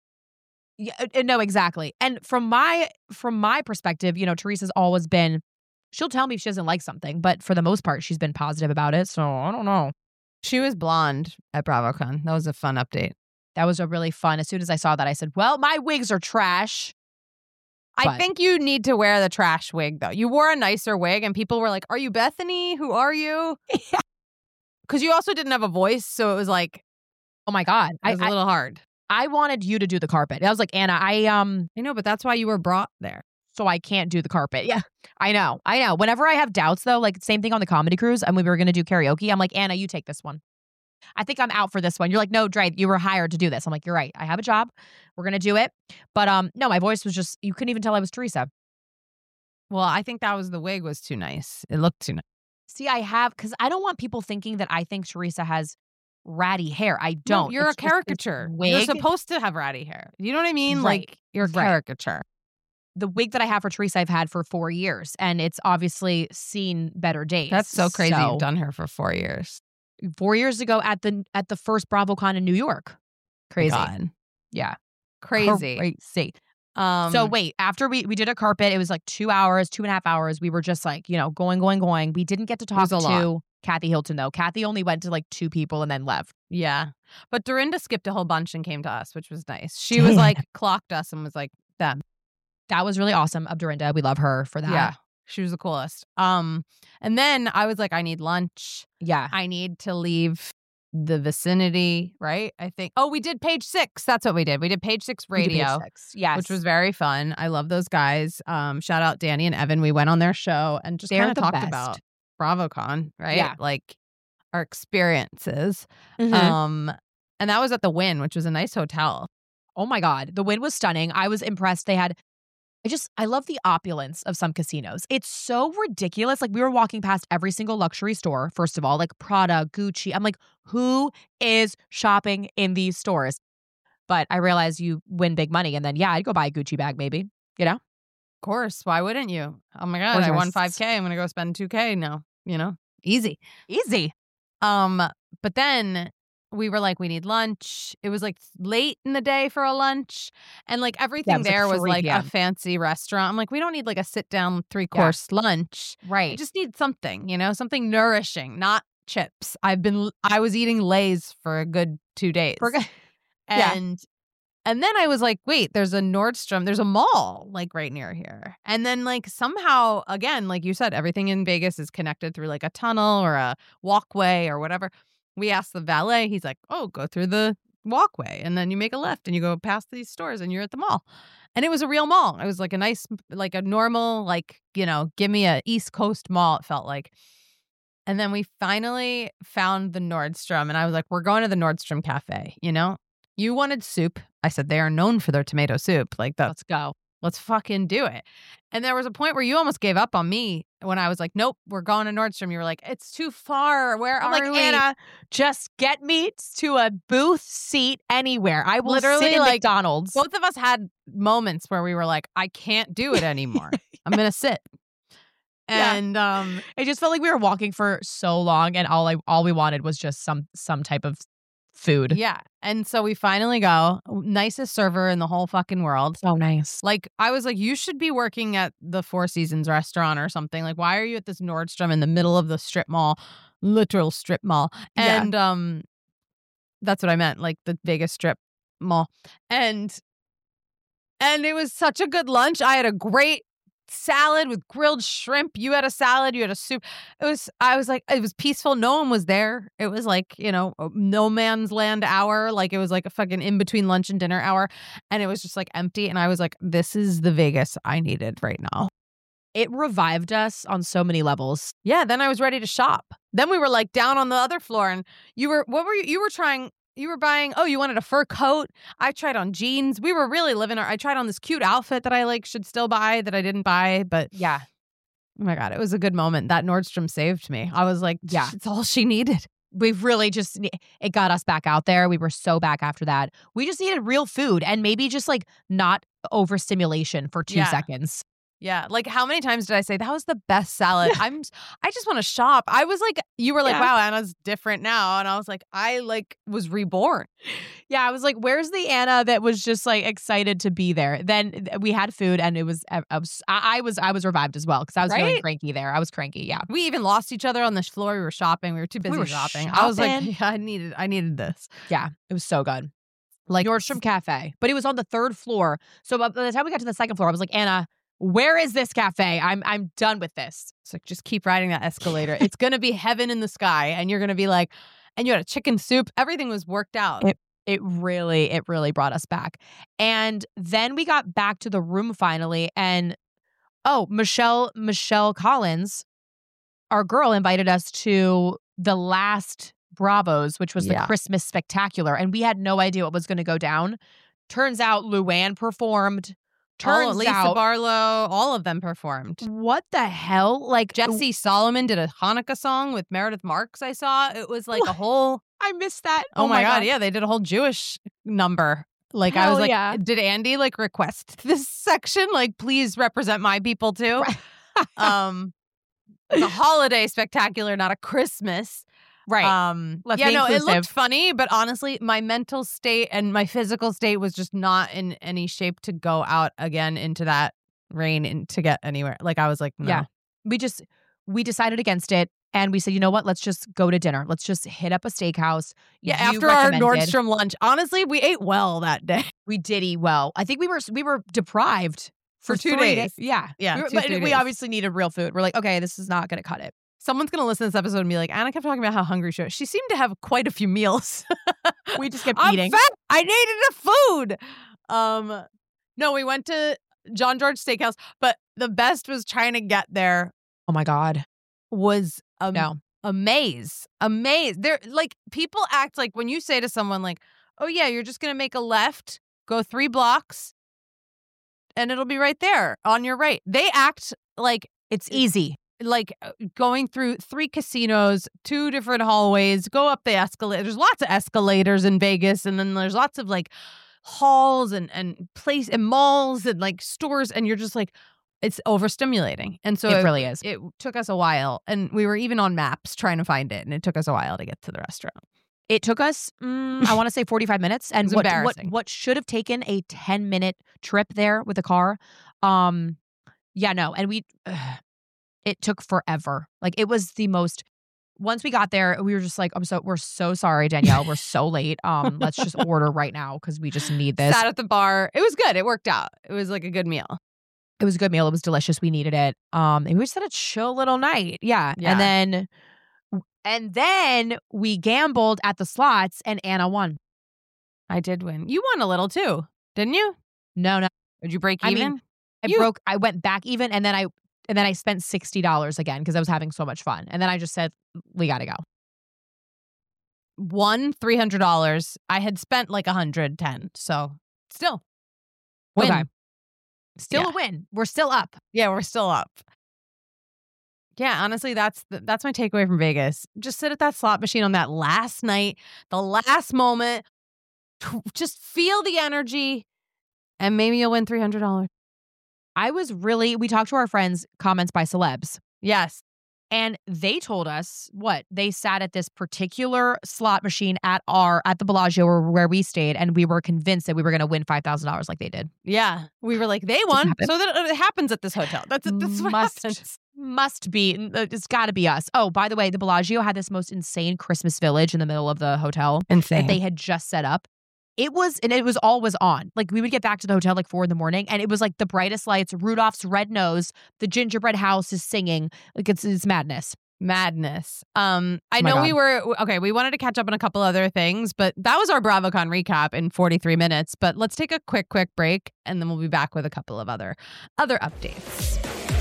Yeah, uh, no, exactly. And from my from my perspective, you know, Teresa's always been, she'll tell me if she doesn't like something, but for the most part, she's been positive about it. So I don't know. She was blonde at BravoCon. That was a fun update. That was a really fun. As soon as I saw that, I said, well, my wigs are trash. I But- think you need to wear the trash wig, though. You wore a nicer wig, and people were like, are you Bethany? Who are you? Because you also didn't have a voice, so it was like, Oh my God. it I, was a I, little hard. I wanted you to do the carpet. I was like, Anna, I, um, I know, but that's why you were brought there. so I can't do the carpet. Yeah, I know. I know. Whenever I have doubts, though, like same thing on the comedy cruise, and we were going to do karaoke, I'm like, Anna, you take this one. I think I'm out for this one. You're like, no, Dre, you were hired to do this. I'm like, you're right. I have a job. We're going to do it. But um, no, my voice was just, you couldn't even tell I was Teresa. Well, I think that was the wig was too nice. It looked too nice. See, I have, because I don't want people thinking that I think Teresa has ratty hair. I No, don't. you're It's a just this caricature. You're wig. supposed to have ratty hair. You know what I mean? Right. Like you're a Right. caricature. The wig that I have for Teresa, I've had for four years, and it's obviously seen better days. That's so crazy. So, You've done her for four years. four years ago at the at the first BravoCon in New York. Crazy. God. Yeah. Crazy. Crazy. Um, So wait, after we we did a carpet, it was like two hours, two and a half hours. We were just like, you know, going, going, going. We didn't get to talk was a lot. to Kathy Hilton though. Kathy only went to like two people and then left. Yeah. But Dorinda skipped a whole bunch and came to us, which was nice. She was like, clocked us and was like, them. That was really awesome of Dorinda. We love her for that. Yeah. She was the coolest. Um, and then I was like, I need lunch. Yeah. I need to leave the vicinity, right? I think. Oh, we did page six. That's what we did. We did page six We did page radio, six. Yes. which was very fun. I love those guys. Um, shout out Danny and Evan. We went on their show and just They're kind of the talked best. about BravoCon, right? Yeah. Like our experiences. Mhm. Um, and that was at the Wynn, which was a nice hotel. Oh my God. The Wynn was stunning. I was impressed. They had, I just, I love the opulence of some casinos. It's so ridiculous. Like we were walking past every single luxury store, first of all, like Prada, Gucci. I'm like, who is shopping in these stores? But I realized you win big money. And then, yeah, I'd go buy a Gucci bag maybe, you know? Of course. Why wouldn't you? Oh my God. Or I won dresses. five K. I'm going to go spend two K now, you know, easy. Easy. Um, but then we were like, we need lunch. It was like late in the day for a lunch. And like everything was like there was three like a p.m. fancy restaurant. I'm like, we don't need like a sit down three course lunch. We Right. just need something, you know, something nourishing, not chips. I've been, I was eating Lay's for a good two days. Forget- Yeah. And and then I was like, wait, there's a Nordstrom, there's a mall like right near here. And then like somehow, again, like you said, everything in Vegas is connected through like a tunnel or a walkway or whatever. We asked the valet, he's like, oh, go through the walkway and then you make a left and you go past these stores and you're at the mall. And it was a real mall. It was like a nice, like a normal, like, you know, give me a East Coast mall, it felt like. And then we finally found the Nordstrom and I was like, we're going to the Nordstrom Cafe, you know? You wanted soup. I said, they are known for their tomato soup. Like, that's, Let's go. let's fucking do it. And there was a point where you almost gave up on me when I was like, nope, we're going to Nordstrom. You were like, it's too far. Where I'm are like, we? Anna, just get me to a booth seat anywhere. I will Literally, sit in like, McDonald's. Both of us had moments where we were like, I can't do it anymore. I'm going to sit. Yeah. And um, It just felt like we were walking for so long, and all I all we wanted was just some some type of food. yeah. And so we finally go. Nicest server in the whole fucking world. So nice. Like, I was like, you should be working at the Four Seasons restaurant or something. Like, why are you at this Nordstrom in the middle of the strip mall, literal strip mall? Yeah. And um, that's what I meant, like the Vegas strip mall. And and it was such a good lunch. I had a great salad with grilled shrimp. You had a salad. You had a soup. It was, I was like, it was peaceful. No one was there. It was like, you know, no man's land hour. Like it was like a fucking in between lunch and dinner hour. And it was just like empty. And I was like, this is the Vegas I needed right now. It revived us on so many levels. Yeah. Then I was ready to shop. Then we were like down on the other floor and you were, what were you, you were trying, you were buying, oh, you wanted a fur coat. I tried on jeans. We were really living our, I tried on this cute outfit that I like should still buy that I didn't buy. But Yeah. oh my God, it was a good moment. That Nordstrom saved me. I was like, Yeah. it's all she needed. We really just, it got us back out there. We were so back after that. We just needed real food and maybe just like not overstimulation for two Yeah. seconds. Yeah. Like how many times did I say that was the best salad? I'm I just want to shop. I was like, you were like, Yeah. wow, Anna's different now. And I was like, I like was reborn. Yeah, I was like, where's the Anna that was just like excited to be there? Then th- we had food and it was, I, I was, I I was, I was revived as well because I was feeling Right? cranky there. I was cranky. Yeah. We even lost each other on the floor. We were shopping. We were too busy were shopping. I was like, shopping. yeah, I needed I needed this. Yeah. It was so good. Like Nordstrom Cafe, but it was on the third floor. So by the time we got to the second floor, I was like, Anna, where is this cafe? I'm I'm done with this. It's like, just keep riding that escalator. It's going to be heaven in the sky. And you're going to be like, and you had a chicken soup. Everything was worked out. It- It really, it really brought us back. And then we got back to the room finally. And oh, Michelle, Michelle Collins, our girl, invited us to the last Bravos, which was the Yeah. Christmas Spectacular. And we had no idea what was going to go down. Turns out Luann performed. Turns all, Lisa out, Barlow, all of them performed. what the hell? Like Jesse Solomon did a Hanukkah song with Meredith Marks. I saw it was like a whole I missed that. Oh, my God. Yeah, they did a whole Jewish number. Like, I Hell was like, yeah. did Andy like request this section? Like, please represent my people too. um, it's a holiday spectacular, not a Christmas. Right. Um, Let's yeah, be no, it inclusive. looked funny, but honestly, my mental state and my physical state was just not in any shape to go out again into that rain and to get anywhere. Like, I was like, no. Yeah. We just, we decided against it. And we said, you know what? Let's just go to dinner. Let's just hit up a steakhouse. Yeah, You after our recommended. Nordstrom lunch, honestly, we ate well that day. We did eat well. I think we were we were deprived For two three days. Yeah, Yeah, We were- two, but three we days. obviously needed real food. We're like, okay, this is not going to cut it. Someone's going to listen to this episode and be like, Anna kept talking about how hungry she was. She seemed to have quite a few meals. We just kept I'm eating. fat. I needed a food. Um, no, we went to John George Steakhouse, but the best was trying to get there Oh my god, was a, no. a maze. A maze. They're like, people act like when you say to someone like, oh yeah, you're just going to make a left, go three blocks, and it'll be right there on your right. They act like It's easy. like uh, going through three casinos, two different hallways, go up the escalator. There's lots of escalators in Vegas, and then there's lots of like halls and and place and malls and like stores, and you're just like, it's overstimulating. And so It really is. It took us a while, and we were even on maps trying to find it, and it took us a while to get to the restaurant. It took us, mm, I want to say forty-five minutes. And was what, what embarrassing. what should have taken a ten minute trip there with a car. Um, yeah, no. And we, ugh, it took forever. Like it was the most, once we got there, we were just like, I'm so, we're so sorry, Danielle. We're so late. Um, let's just order right now because we just need this. Sat at the bar. It was good. It worked out. It was like a good meal. It was a good meal. It was delicious. We needed it. Um, and we just had a chill little night. Yeah. Yeah. And then, and then we gambled at the slots and Anna won. I did win. You won a little too, didn't you? No, no. Did you break I even? mean, I You- broke, I went back even and then I, and then I spent sixty dollars again because I was having so much fun. And then I just said, we got to go. Won three hundred dollars. I had spent like one hundred ten. So still. Win. Okay. Still Yeah. a win. We're still up. Yeah, we're still up. Yeah, honestly, that's the, that's my takeaway from Vegas. Just sit at that slot machine on that last night, the last moment. Just feel the energy, and maybe you'll win three hundred dollars. I was really, we talked to our friends, comments by celebs. Yes. And they told us what they sat at this particular slot machine at our at the Bellagio or where we stayed, and we were convinced that we were going to win five thousand dollars like they did. Yeah. We were like, they won. happen. So that it happens at this hotel. That's, that's what Must. happens. Must be. It's got to be us. Oh, by the way, the Bellagio had this most insane Christmas village in the middle of the hotel Insane. that they had just set up. It was, and it was always on. Like we would get back to the hotel like four in the morning, and it was like the brightest lights. Rudolph's red nose. The gingerbread house is singing. Like it's it's madness. Madness. Um, I Oh my know God. we were okay. We wanted to catch up on a couple other things, but that was our BravoCon recap in forty-three minutes. But let's take a quick, quick break, and then we'll be back with a couple of other other updates.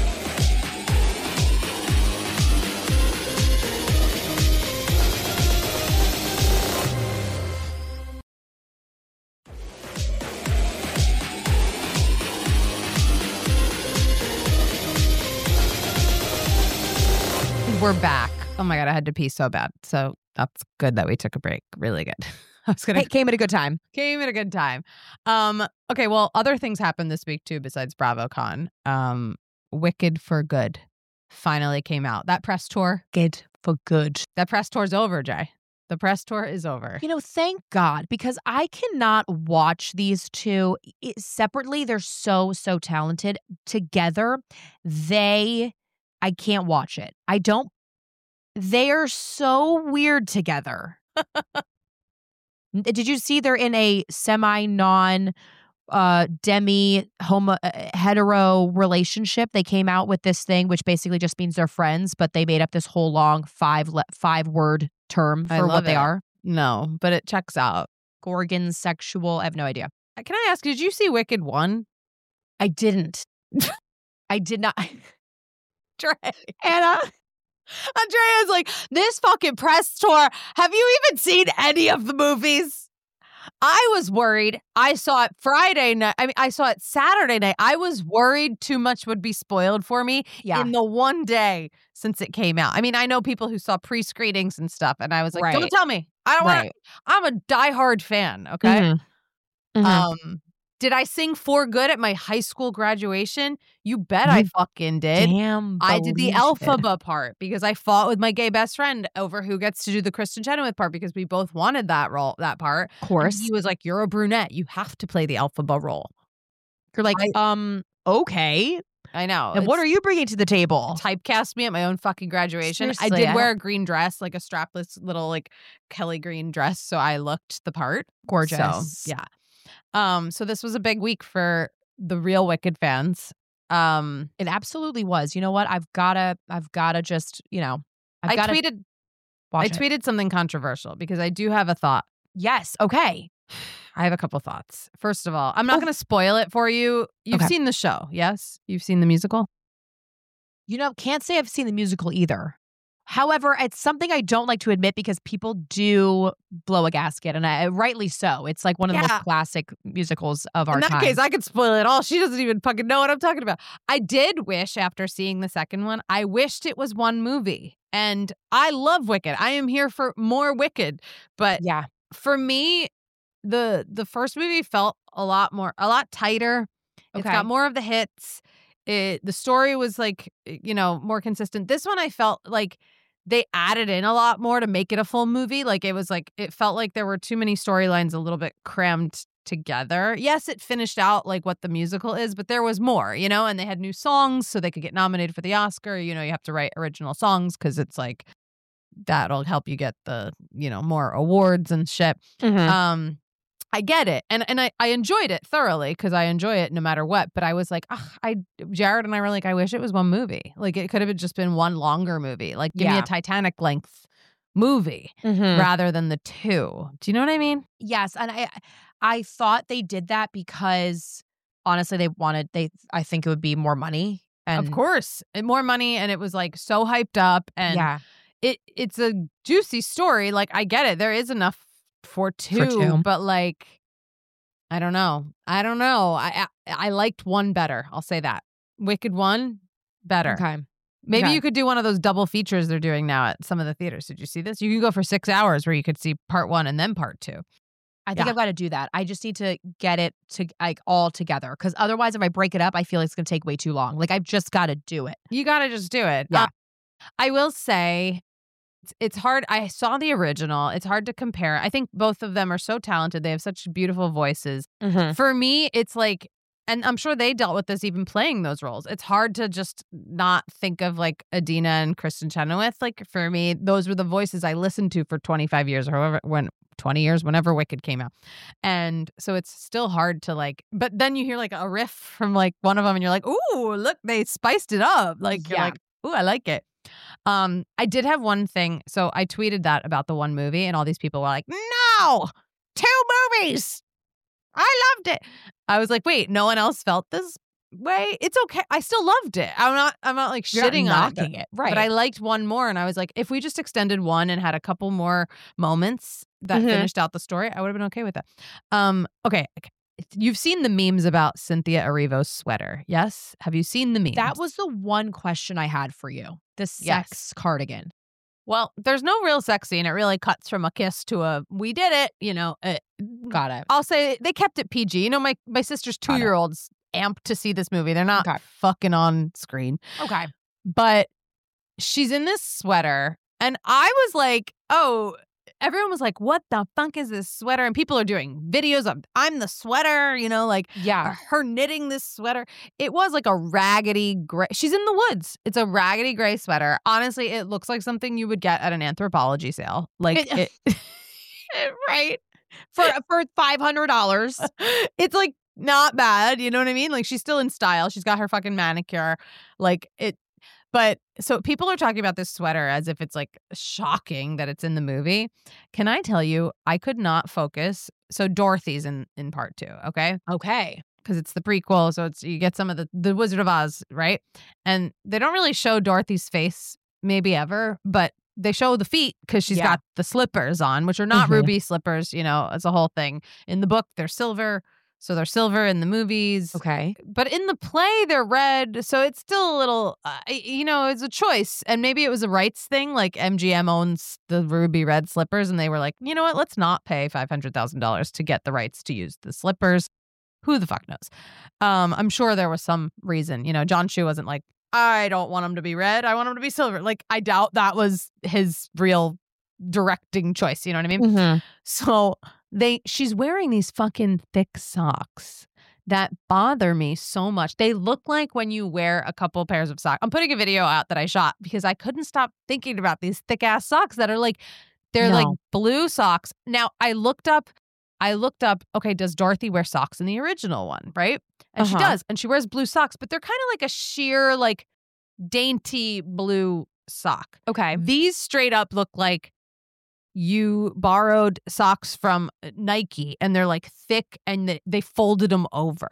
We're back. Oh my God, I had to pee so bad. So that's good that we took a break. Really good. I was gonna It came at a good time. came at a good time. Um, okay, well, other things happened this week too besides BravoCon. Um, Wicked for Good finally came out. That press tour, Good for good. that press tour's over, Jay. The press tour is over. You know, thank God, because I cannot watch these two i- separately. They're so, so talented. Together, they, I can't watch it. I don't, they are so weird together. N- Did you see they're in a semi non uh demi homo uh, hetero relationship? They came out with this thing which basically just means they're friends, but they made up this whole long five le- five word term I for love what they it. are. No, but it checks out. Gorgon sexual. I have no idea. Can I ask, did you see Wicked one? I didn't. I did not. Trey. Anna, Andrea's like, this fucking press tour. Have you even seen any of the movies? I was worried. I saw it Friday night. I mean, I saw it Saturday night. I was worried too much would be spoiled for me Yeah. in the one day since it came out. I mean, I know people who saw pre-screenings and stuff, and I was like, Right. don't tell me. I don't want Right. to. I'm a diehard fan, okay? Mhm. Mhm. Um, did I sing For Good at my high school graduation? You bet I You fucking did. Damn. I did the believe it. Elphaba part because I fought with my gay best friend over who gets to do the Kristen Chenoweth part because we both wanted that role, that part. Of course. And he was like, "You're a brunette. You have to play the Elphaba role." You're like, I- um, okay. I know. And what it's- are you bringing to the table? typecast me at my own fucking graduation? I Seriously, did I wear a green dress, like a strapless little like Kelly green dress, so I looked the part. Gorgeous. So, yeah. Um. So this was a big week for the real Wicked fans. Um. It absolutely was. You know what? I've gotta, I've gotta just, you know, I've I gotta tweeted. watch I it. tweeted something controversial because I do have a thought. Yes. Okay. I have a couple thoughts. First of all, I'm not Oh. going to spoil it for you. You've Okay. seen the show, yes? You've seen the musical? You know, can't say I've seen the musical either. However, it's something I don't like to admit because people do blow a gasket, and I, rightly so. It's like one of the Yeah. most classic musicals of our In that time. case, I could spoil it all. She doesn't even fucking know what I'm talking about. I did wish, after seeing the second one, I wished it was one movie. And I love Wicked. I am here for more Wicked. But yeah. for me, the the first movie felt a lot more, a lot tighter. It's Okay. got more of the hits. It the story was like, you know, more consistent. This one, I felt like they added in a lot more to make it a full movie. Like it was like it felt like there were too many storylines a little bit crammed together. Yes, it finished out like what the musical is, but there was more, you know, and they had new songs so they could get nominated for the Oscar. You know, you have to write original songs because it's like that'll help you get the, you know, more awards and shit. Mhm. Um, I get it. And and I, I enjoyed it thoroughly because I enjoy it no matter what. But I was like, ugh, I Jared and I were like, I wish it was one movie. Like it could have just been one longer movie. Like give me Yeah. a Titanic length movie Mhm. rather than the two. Do you know what I mean? Yes, and I, I thought they did that because honestly, they wanted they. I think it would be more money. And of course. And more money, and it was like so hyped up, and yeah, it it's a juicy story. Like I get it. There is enough for two, two. but like I don't know. I don't know. I, I I liked one better. I'll say that. Wicked one better. okay. Maybe Okay. you could do one of those double features they're doing now at some of the theaters. Did you see this? You can go for six hours where you could see part one and then part two. I think Yeah. I've got to do that. I just need to get it to like all together because otherwise, if I break it up, I feel like it's gonna take way too long. Like I've just got to do it. You got to just do it. Yeah. Um, I will say it's, it's hard. I saw the original. It's hard to compare. I think both of them are so talented. They have such beautiful voices. Mm-hmm. For me, it's like, and I'm sure they dealt with this even playing those roles. It's hard to just not think of like Adina and Kristen Chenoweth. Like for me, those were the voices I listened to for twenty-five years or however, when twenty years, whenever Wicked came out. And so it's still hard to like, but then you hear like a riff from like one of them and you're like, ooh, look, they spiced it up. Like, you're Yeah. like, ooh, I like it. Um, I did have one thing. So I tweeted that about the one movie and all these people were like, no, two movies. I loved it. I was like, wait, no one else felt this way? It's okay. I still loved it. I'm not I'm not like You're not shitting on knocking it. it, right? But I liked one more and I was like, if we just extended one and had a couple more moments that Mhm. finished out the story, I would have been okay with that. Um, okay. You've seen the memes about Cynthia Erivo's sweater. Yes? Have you seen the memes? That was the one question I had for you. The sex Yes. cardigan. Well, there's no real sex scene. It really cuts from a kiss to a we did it, you know. Uh, Got it. I'll say they kept it P G. You know, my my sister's Got it. two-year-old's amped to see this movie. They're not Okay. fucking on screen. Okay. But she's in this sweater and I was like, "Oh, everyone was like, "What the fuck is this sweater?" And people are doing videos of I'm the sweater, you know, like Yeah. her knitting this sweater. It was like a raggedy gray. She's in the woods. It's a raggedy gray sweater. Honestly, it looks like something you would get at an anthropology sale. Like It- it, right? For for five hundred dollars. It's like not bad, you know what I mean? Like she's still in style. She's got her fucking manicure. Like it but so people are talking about this sweater as if it's like shocking that it's in the movie. Can I tell you, I could not focus. So Dorothy's in in part two, okay? Okay. Because it's the prequel, so it's you get some of the the Wizard of Oz, right? And they don't really show Dorothy's face, maybe ever, but they show the feet because she's Yeah. got the slippers on, which are not Mhm. ruby slippers. You know, it's a whole thing. In the book, they're silver. So they're silver in the movies. Okay. But in the play, they're red. So it's still a little, uh, you know, it's a choice. And maybe it was a rights thing. Like M G M owns the ruby red slippers. And they were like, you know what? Let's not pay five hundred thousand dollars to get the rights to use the slippers. Who the fuck knows? Um, I'm sure there was some reason. You know, John Chu wasn't like, I don't want them to be red. I want them to be silver. Like, I doubt that was his real directing choice. You know what I mean? Mm-hmm. So they, she's wearing these fucking thick socks that bother me so much. They look like when you wear a couple pairs of socks. I'm putting a video out that I shot because I couldn't stop thinking about these thick ass socks that are like, they're No. like blue socks. Now I looked up, I looked up, okay, does Dorothy wear socks in the original one? Right. And she Uh-huh. does. And she wears blue socks, but they're kind of like a sheer, like dainty blue sock. Okay. These straight up look like you borrowed socks from Nike and they're like thick and they, they folded them over.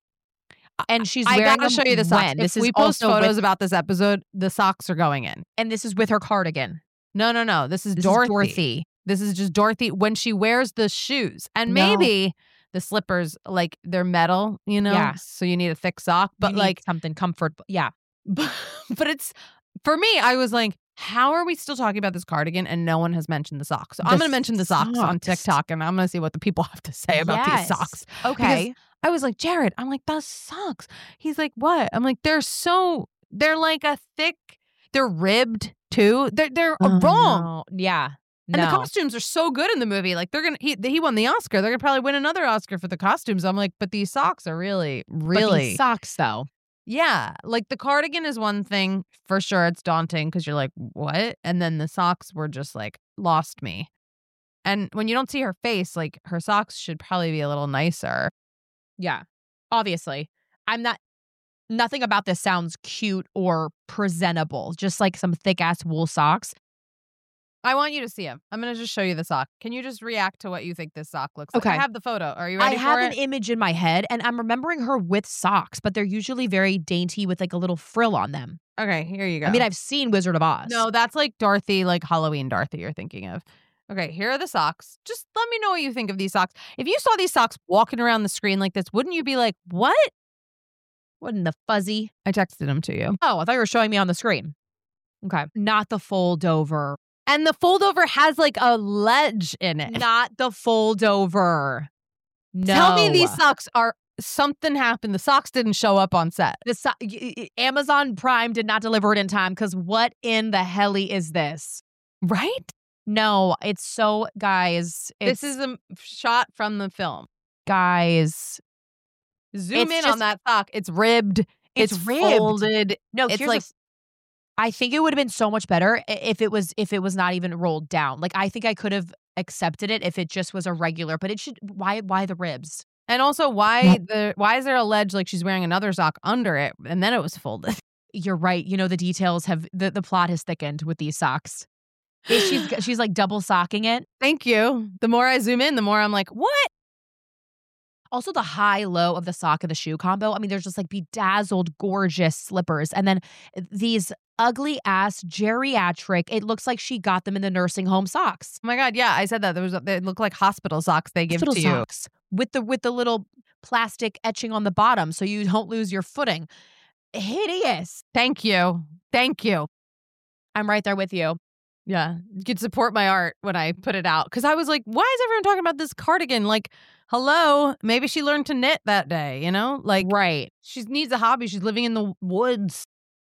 And she's I wearing gotta them show you the socks. when? If This is we post also photos with, about this episode, the socks are going in. and this is with her cardigan. No, no, no. This is This Dorothy. is Dorothy. This is just Dorothy when she wears the shoes. And No. maybe the slippers, like they're metal, you know? Yeah. So you need a thick sock. But You need like, something comfort. Yeah. but, but it's, for me, I was like, how are we still talking about this cardigan and no one has mentioned the socks? So I'm The going to mention the socks on socks. TikTok and I'm going to see what the people have to say about Yes. these socks. Okay. I was like, Jared, I'm like, those socks. He's like, what? I'm like, they're so, they're like a thick, they're ribbed too. They're, they're Oh, wrong. no. Yeah. And no. the costumes are so good in the movie. Like they're going to, he, he won the Oscar. They're going to probably win another Oscar for the costumes. I'm like, but these socks are really, But really. these socks though. Yeah. Like the cardigan is one thing for sure. It's daunting because you're like, what? And then the socks were just like, lost me. And when you don't see her face, like her socks should probably be a little nicer. Yeah. Obviously. I'm not nothing about this sounds cute or presentable. Just like some thick ass wool socks. I want you to see him. I'm going to just show you the sock. Can you just react to what you think this sock looks like? Okay. I have the photo. Are you I ready have for an it? image in my head and I'm remembering her with socks, but they're usually very dainty with like a little frill on them. Okay, here you go. I mean, I've seen Wizard of Oz. No, that's like Dorothy, like Halloween Dorothy you're thinking of. Okay, here are the socks. Just let me know what you think of these socks. If you saw these socks walking around the screen like this, wouldn't you be like, what? What in the fuzzy? I texted them to you. Oh, I thought you were showing me on the screen. Okay. Not the fold over. And the fold over has like a ledge in it. Not the fold over. No. Tell me these socks are something happened. The socks didn't show up on set. The so- y- y- Amazon Prime did not deliver it in time because what in the helly is this? Right? No, it's so, guys. It's, This is a shot from the film. guys. Zoom It's in just- on that sock. It's ribbed. It's It's, ribbed. folded. No, It's here's like- the s- I think it would have been so much better i- if it was if it was not even rolled down. Like I think I could have accepted it if it just was a regular, but it should. Why? Why the ribs? And also, why the why is there a ledge like she's wearing another sock under it, and then it was folded? You're right. You know the details have the, the plot has thickened with these socks. Is she's she's like double socking it. Thank you. The more I zoom in, the more I'm like, what? Also, the high low of the sock and the shoe combo. I mean, there's just like bedazzled, gorgeous slippers, and then these ugly ass geriatric. It looks like she got them in the nursing home socks. Oh my god, yeah, I said that. There was they look like hospital socks they give Hospital to you. socks with the with the little plastic etching on the bottom, so you don't lose your footing. Hideous. Thank you. Thank you. I'm right there with you. Yeah, you could support my art when I put it out because I was like, why is everyone talking about this cardigan? Like, hello, maybe she learned to knit that day. You know, like Right. she needs a hobby. She's living in the woods.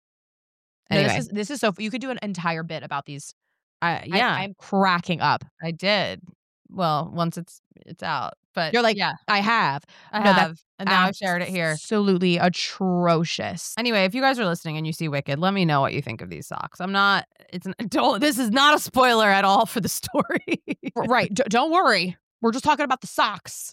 No, Anyway, this is this is so. You could do an entire bit about these. I, yeah, I, I'm cracking up. I did. Well, once it's it's out, but You're like, yeah, I have. I no, that's have, and now I've shared it here. Absolutely atrocious. Anyway, if you guys are listening and you see Wicked, let me know what you think of these socks. I'm not. It's an. Don't. This is not a spoiler at all for the story. Right. D- don't worry. We're just talking about the socks.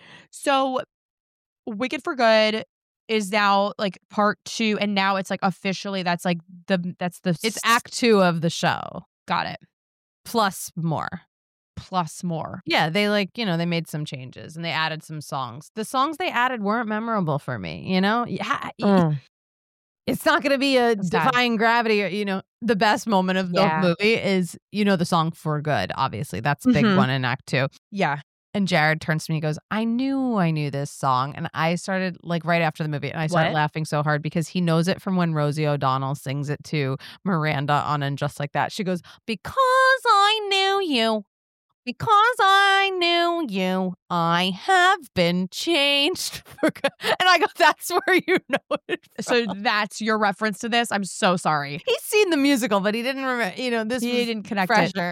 So, Wicked for Good is now like part two, and now it's like officially that's like the that's the It's act two of the show got it plus more. plus more. Yeah, they like you know they made some changes and they added some songs. The songs they added weren't memorable for me. You know, yeah, it's not going to be a It's sad. defying gravity. Or, you know, the best moment of the Yeah. movie is, you know, the song For Good, obviously. That's a big Mhm. one in Act Two. Yeah. And Jared turns to me and goes, I knew I knew this song. And I started, like, right after the movie, and I started What? laughing so hard because he knows it from when Rosie O'Donnell sings it to Miranda on And Just Like That. She goes, because I knew you. Because I knew you, I have been changed for good. And I go, that's where you know it from. So that's your reference to this? I'm so sorry. He's seen the musical, but he didn't remember, you know, this He was didn't connect it. fresher.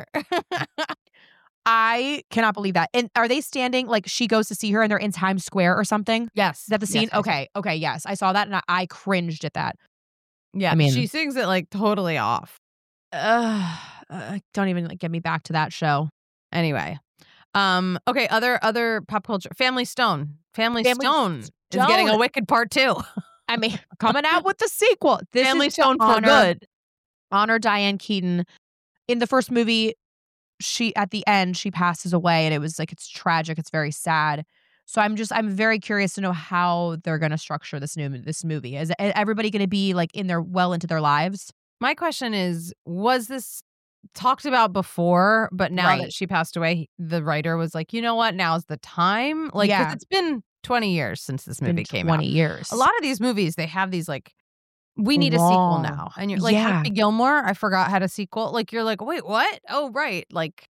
I cannot believe that. And are they standing, like she goes to see her and they're in Times Square or something? Yes. Is that the Yes, scene? yes, yes. Okay. Okay. Yes. I saw that and I, I cringed at that. Yeah. I mean- she sings it like totally off. Ugh, uh, don't even like, get me back to that show. Anyway. Um, okay, other other pop culture. Family Stone. Family, Family Stone, is getting a Stone. Wicked Part Two. I mean, coming out with the sequel. This Family is to Stone for honor, good. honor Diane Keaton. In the first movie, she at the end she passes away, and it was like it's tragic. It's very sad. So I'm just I'm very curious to know how they're going to structure this new this movie. Is everybody going to be like in their well into their lives? My question is, was this talked about before, but now Right. that she passed away, the writer was like, you know what, now's the time? Like, 'cause Yeah. it's been twenty years since this movie Been came twenty out. years. A lot of these movies, they have these like, we need a sequel Long. now. And you're like, Yeah. Happy Gilmore, I forgot had a sequel. Like, you're like, wait, what? Oh, right. Like,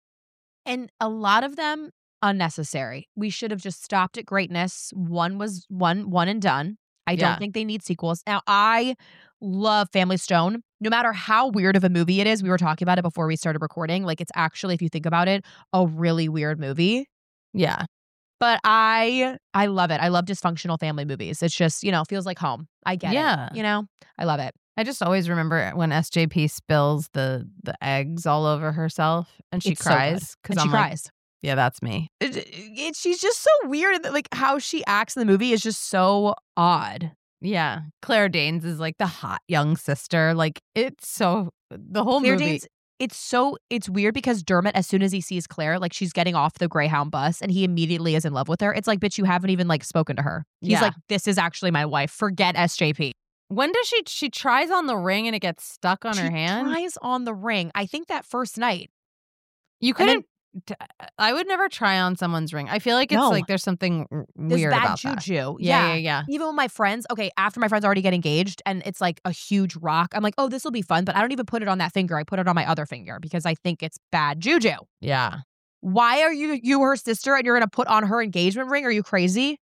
And a lot of them unnecessary. We should have just stopped at greatness. One was one one and done. I Yeah. don't think they need sequels. Now, I love Family Stone. No matter how weird of a movie it is, we were talking about it before we started recording. Like, it's actually, if you think about it, a really weird movie. yeah. But I I love it. I love dysfunctional family movies. It's just, you know, feels like home. I get Yeah. it. You know? I love it. I just always remember when S J P spills the the eggs all over herself and she It's so good. cries. And she I'm like, cries. yeah, that's me. It, it, she's just so weird. and, Like, how she acts in the movie is just so odd. Yeah. Claire Danes is like the hot young sister. Like, it's so, the whole Claire movie. Danes, it's so it's weird because Dermot, as soon as he sees Claire, like she's getting off the Greyhound bus and he immediately is in love with her. It's like, bitch, you haven't even like spoken to her. He's Yeah. like, this is actually my wife. Forget S J P. When does she, she tries on the ring and it gets stuck on she her hand? tries on the ring. I think that first night. You And then- couldn't, t- I would never try on someone's ring. I feel like it's No. like there's something r- There's weird bad about that. juju. Yeah, yeah, yeah. Even with my friends, okay, after my friends already get engaged and it's like a huge rock, I'm like, oh, this will be fun. But I don't even put it on that finger. I put it on my other finger because I think it's bad juju. Yeah. Why are you you her sister and you're gonna put on her engagement ring? Are you crazy?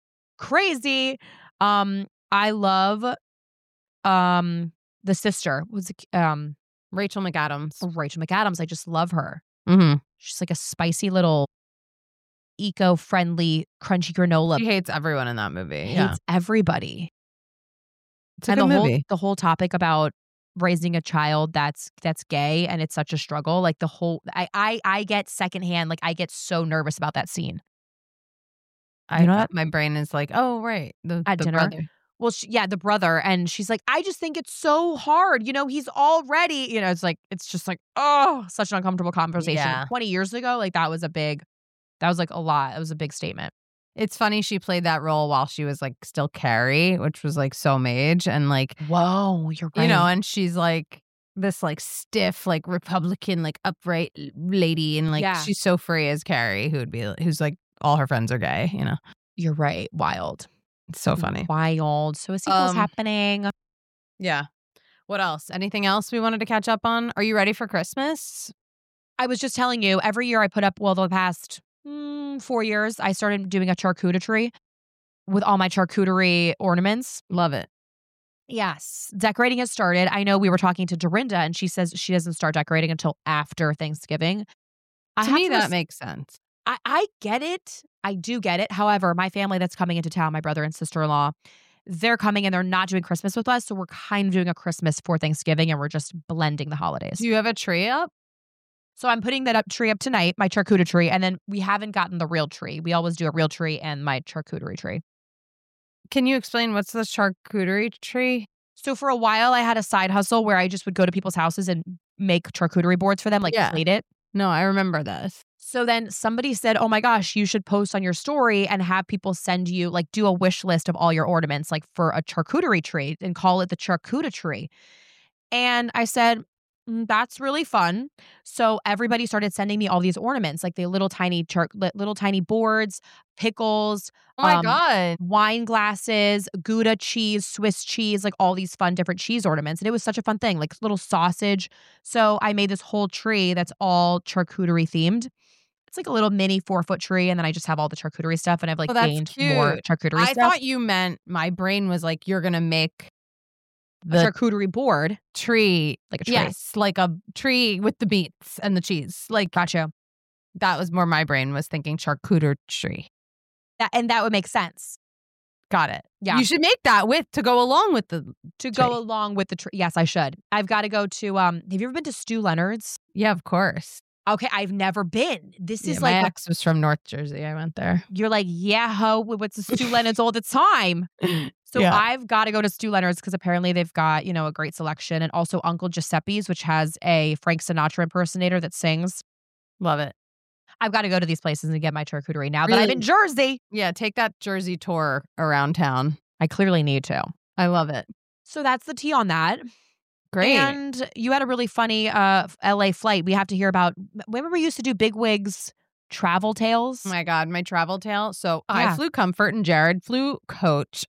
Crazy. Um, I love um the sister. Was it um Rachel McAdams. Rachel McAdams? I just love her. Mm-hmm. She's like a spicy little eco-friendly crunchy granola. She hates everyone in that movie. Hates Yeah. everybody. It's a and good the movie. whole the whole topic about raising a child that's that's gay and it's such a struggle. Like the whole I I I get secondhand, like I get so nervous about that scene. I You know what? My brain is like, oh, right. The, At the dinner? brother. Well, she, yeah, the brother, and she's like, I just think it's so hard. You know, he's already, you know, it's like, it's just like, oh, such an uncomfortable conversation. Yeah. twenty years ago, like that was a big, that was like a lot. It was a big statement. It's funny she played that role while she was like still Carrie, which was like so mage and like, Whoa, you're right. you know, and she's like this like stiff, like Republican, like upright l- lady. And like, Yeah. she's so free as Carrie, who would be, who's like, all her friends are gay, you know? You're right. Wild. It's so funny. Wild. So a sequel's Um, happening. Yeah. What else? Anything else we wanted to catch up on? Are you ready for Christmas? I was just telling you, every year I put up, well, the past mm, four years, I started doing a charcuterie with all my charcuterie ornaments. Love it. Yes. Decorating has started. I know we were talking to Dorinda and she says she doesn't start decorating until after Thanksgiving. I To have me, to that res- makes sense. I, I get it. I do get it. However, my family that's coming into town, my brother and sister-in-law, they're coming and they're not doing Christmas with us. So we're kind of doing a Christmas for Thanksgiving and we're just blending the holidays. Do you have a tree up? So I'm putting that up tree up tonight, my charcuterie tree. And then we haven't gotten the real tree. We always do a real tree and my charcuterie tree. Can you explain what's the charcuterie tree? So for a while, I had a side hustle where I just would go to people's houses and make charcuterie boards for them, like Yeah. plate it. No, I remember this. So then somebody said, oh my gosh, you should post on your story and have people send you, like, do a wish list of all your ornaments, like for a charcuterie tree, and call it the charcuterie tree. And I said, "Mm, that's really fun." So everybody started sending me all these ornaments, like the little tiny char- li- little tiny boards, pickles, Oh my um, God. wine glasses, Gouda cheese, Swiss cheese, like all these fun different cheese ornaments. And it was such a fun thing, like little sausage. So I made this whole tree that's all charcuterie themed. It's like a little mini four foot tree. And then I just have all the charcuterie stuff, and I've like Oh, that's gained more cute. charcuterie I stuff. thought you meant, my brain was like, you're going to make A the charcuterie board, tree. like a tree. Yes, like a tree with the beets and the cheese. Like, Gotcha. that was more my brain was thinking charcuterie tree. That, and that would make sense. Got it. Yeah. You should make that with to go along with the To tree. go along with the tree. Yes, I should. I've got to go to, um, have you ever been to Stu Leonard's? Yeah, of course. Okay, I've never been. This Yeah, is my like, a- ex was from North Jersey. I went there. you're like, yeah, ho, what's the Stu Leonard's all the time? So Yeah. I've got to go to Stu Leonard's because apparently they've got, you know, a great selection. And also Uncle Giuseppe's, which has a Frank Sinatra impersonator that sings. Love it. I've got to go to these places and get my charcuterie now that I'm Really? in Jersey. Yeah, take that Jersey tour around town. I clearly need to. I love it. So that's the tea on that. Great. And you had a really funny uh, L A flight. We have to hear about, remember we used to do Bigwig's travel tales? Oh my God, my travel tale. So Yeah. I flew Comfort and Jared flew Coach.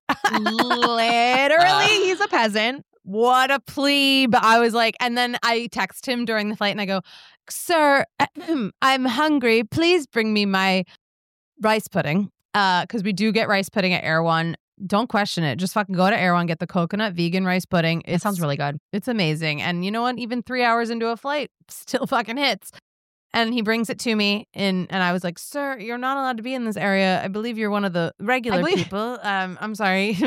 Literally, he's a peasant. What a plebe. I was like, and then I text him during the flight and I go, sir, I'm hungry. Please bring me my rice pudding. Uh, because we do get rice pudding at Air One. Don't question it. Just fucking go to Air One, get the coconut vegan rice pudding. It sounds really good. It's amazing. And you know what? Even three hours into a flight, still fucking hits. And he brings it to me, in, and I was like, sir, you're not allowed to be in this area. I believe you're one of the regular believe- people. Um, I'm sorry.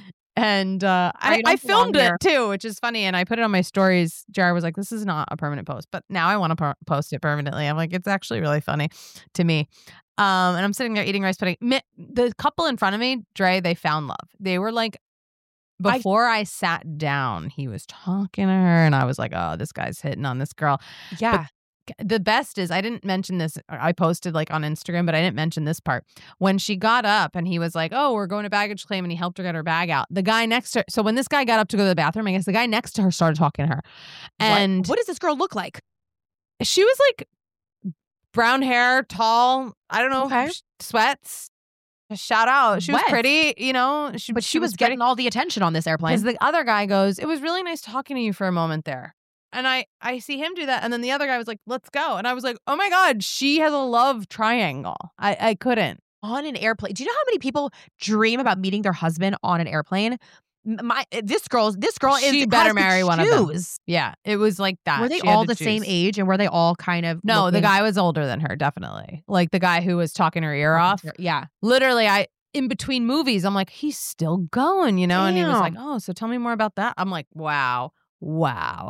and uh, Sorry, I, you don't I filmed belong it too, which is funny. And I put it on my stories. Jared was like, this is not a permanent post. But now I want to po- post it permanently. I'm like, it's actually really funny to me. Um, and I'm sitting there eating rice pudding. Mi- The couple in front of me, Dre, they found love. They were like, I- before I, sat down, he was talking to her, and I was like, oh, this guy's hitting on this girl. Yeah. The best is, I didn't mention this. I posted like on Instagram, but I didn't mention this part. When she got up and he was like, oh, we're going to baggage claim, and he helped her get her bag out. The guy next to her, so when this guy got up to go to the bathroom, I guess the guy next to her started talking to her. And what, what does this girl look like? she was like brown hair, tall, I don't know, Okay. sh- sweats. Shout out. She was Wet. pretty, you know. She, But she, was, pretty. getting all the attention on this airplane. Because the other guy goes, it was really nice talking to you for a moment there. And I, I see him do that. And then the other guy was like, let's go. And I was like, oh my God, she has a love triangle. I, I couldn't. On an airplane. Do you know how many people dream about meeting their husband on an airplane? M- My this girl, this girl is She better has to marry one of them. choose. Yeah, it was like that. Were they She had all to the same choose. age, and were they all kind of No, the looking- guy was older than her, definitely. Like the guy who was talking her ear off. Yeah. Literally, I in between movies, I'm like, he's still going, you know? And he was Damn. like, oh, so tell me more about that. I'm like, wow, wow.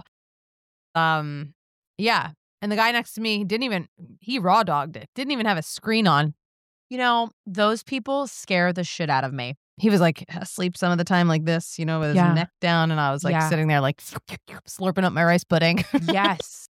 Um, yeah. And the guy next to me, he didn't even he raw dogged it. Didn't even have a screen on. You know, those people scare the shit out of me. He was like asleep some of the time like this, you know, with his Yeah. neck down. And I was like Yeah. sitting there like slurping up my rice pudding. Yes.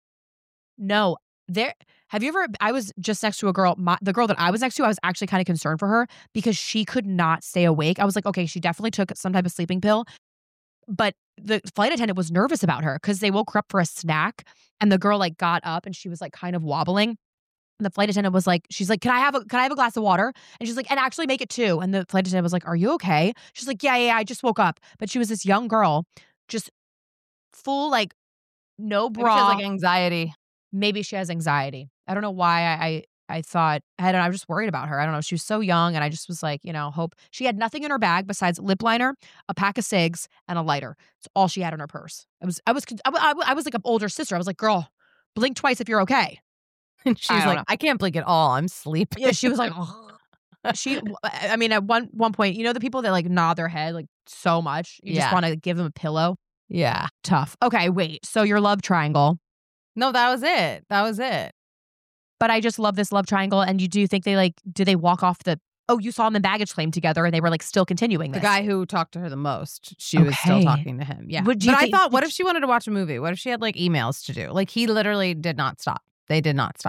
No, there. Have you ever? I was just next to a girl. My, the girl that I was next to, I was actually kind of concerned for her because she could not stay awake. I was like, okay, she definitely took some type of sleeping pill. But the flight attendant was nervous about her because they woke her up for a snack, and the girl like got up and she was like kind of wobbling. And the flight attendant was like, she's like, can I have a can I have a glass of water? And she's like, and actually make it two. And the flight attendant was like, are you okay? She's like, yeah, yeah, yeah, I just woke up. But she was this young girl, just full like no Maybe she bra. has like anxiety. Maybe she has anxiety. I don't know why I, I I thought I don't know, I was just worried about her. I don't know. She was so young, and I just was like, you know, hope she had nothing in her bag besides lip liner, a pack of cigs, and a lighter. It's all she had in her purse. I was I was I, I, I was like an older sister. I was like, girl, blink twice if you're okay. And she's I don't like, know. I can't blink at all. I'm sleeping. Yeah, she was like, she. I mean, at one one point, you know, the people that like nod their head like so much, you just Yeah. want to give them a pillow. Yeah. Tough. Okay, wait. So your love triangle. No, that was it. That was it. But I just love this love triangle. And you do think they like, do they walk off the, oh, you saw them in baggage claim together and they were like still continuing The this? guy who talked to her the most, she was still Okay. talking to him. Yeah. Would you but I think- thought, what if she wanted to watch a movie? What if she had like emails to do? Like he literally did not stop. They did not stop.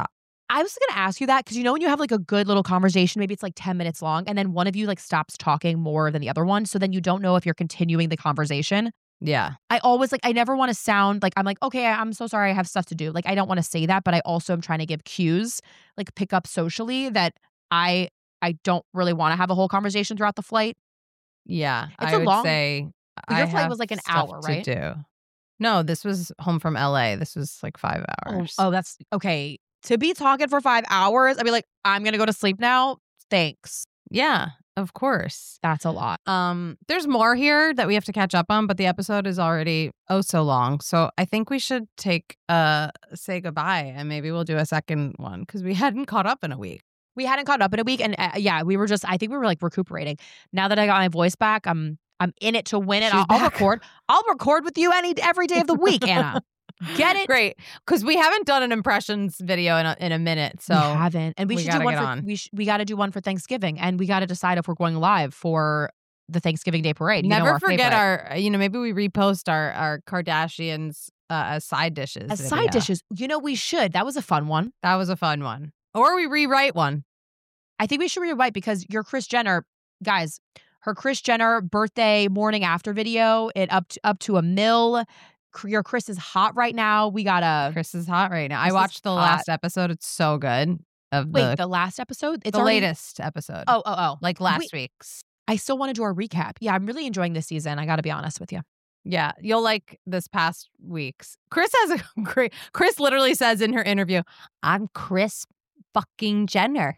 I was going to ask you that because you know when you have like a good little conversation, maybe it's like ten minutes long, and then one of you like stops talking more than the other one. So then you don't know if you're continuing the conversation. Yeah. I always like, I never want to sound like I'm like, okay, I'm so sorry. I have stuff to do. Like, I don't want to say that, but I also am trying to give cues, like pick up socially that I, I don't really want to have a whole conversation throughout the flight. Yeah. It's I a would long- say But your I flight have was like an stuff hour, to right? do. No, this was home from L A. This was like five Oh, hours. oh, that's okay. To be talking for five hours, I'd be like, I'm going to go to sleep now. Thanks. Yeah, of course. That's a lot. Um, there's more here that we have to catch up on, but the episode is already oh so long. So I think we should take uh say goodbye and maybe we'll do a second one because we hadn't caught up in a week. We hadn't caught up in a week. And uh, yeah, we were just, I think we were like recuperating. Now that I got my voice back, I'm I'm in it to win it. She's I'll, I'll back. record. I'll record with you any every day of the week, Anna. Get it? Great, because we haven't done an impressions video in a, in a minute. So we haven't, and we, we should do gotta one get for on. we sh- we got to do one for Thanksgiving, and we got to decide if we're going live for the Thanksgiving Day parade. You know, never our forget favorite. our, you know, maybe we repost our our Kardashians uh, as side dishes. as video. side dishes. You know, we should. That was a fun one. That was a fun one. Or we rewrite one. I think we should rewrite because your Kris Jenner, guys, her Kris Jenner birthday morning after video, it up to, up to a mil. Your Kris is hot right now. We gotta Chris is hot right now. Chris I is watched the hot. last episode. It's so good. Of wait. the, The last episode, it's the already- latest episode. Oh, oh, oh. like last Wait. week's. I still want to do our recap. Yeah, I'm really enjoying this season. I got to be honest with you. Yeah, you'll like this past week's. Chris has a great. Chris literally says in her interview, "I'm Kris fucking Jenner."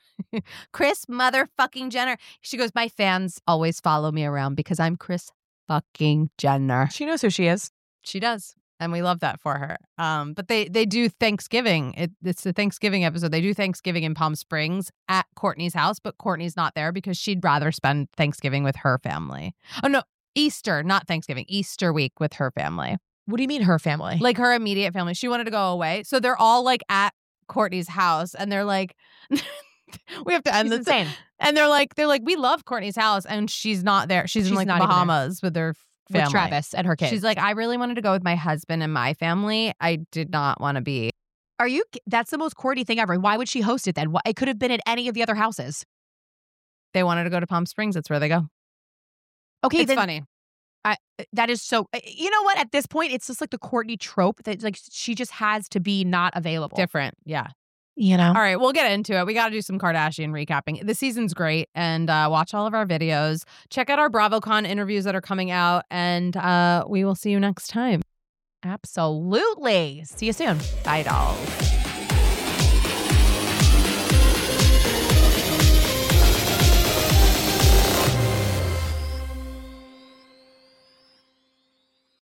Kris motherfucking Jenner. She goes, "My fans always follow me around because I'm Kris fucking Jenner." She knows who she is. She does. And we love that for her. Um, but they they do Thanksgiving. It, it's the Thanksgiving episode. They do Thanksgiving in Palm Springs at Courtney's house, but Courtney's not there because she'd rather spend Thanksgiving with her family. Oh, no, Easter, not Thanksgiving, Easter week with her family. What do you mean her family? Like her immediate family. She wanted to go away. So they're all like at Courtney's house and they're like, we have to end She's this. insane. And they're like, they're like, we love Courtney's house and she's not there. She's, in She's like the not even there. Bahamas with her family. With Travis and her kids. She's like, I really wanted to go with my husband and my family. I did not want to be. Are you? That's the most Courtney thing ever. Why would she host it then? Why- It could have been at any of the other houses. They wanted to go to Palm Springs. That's where they go. Okay, It's then funny. I, that is so. You know what? At this point, it's just like the Courtney trope that like she just has to be not available. Different. Yeah. You know. All right. We'll get into it. We got to do some Kardashian recapping. The season's great. And uh, watch all of our videos. Check out our BravoCon interviews that are coming out. And uh, we will see you next time. Absolutely. See you soon. Bye, dolls.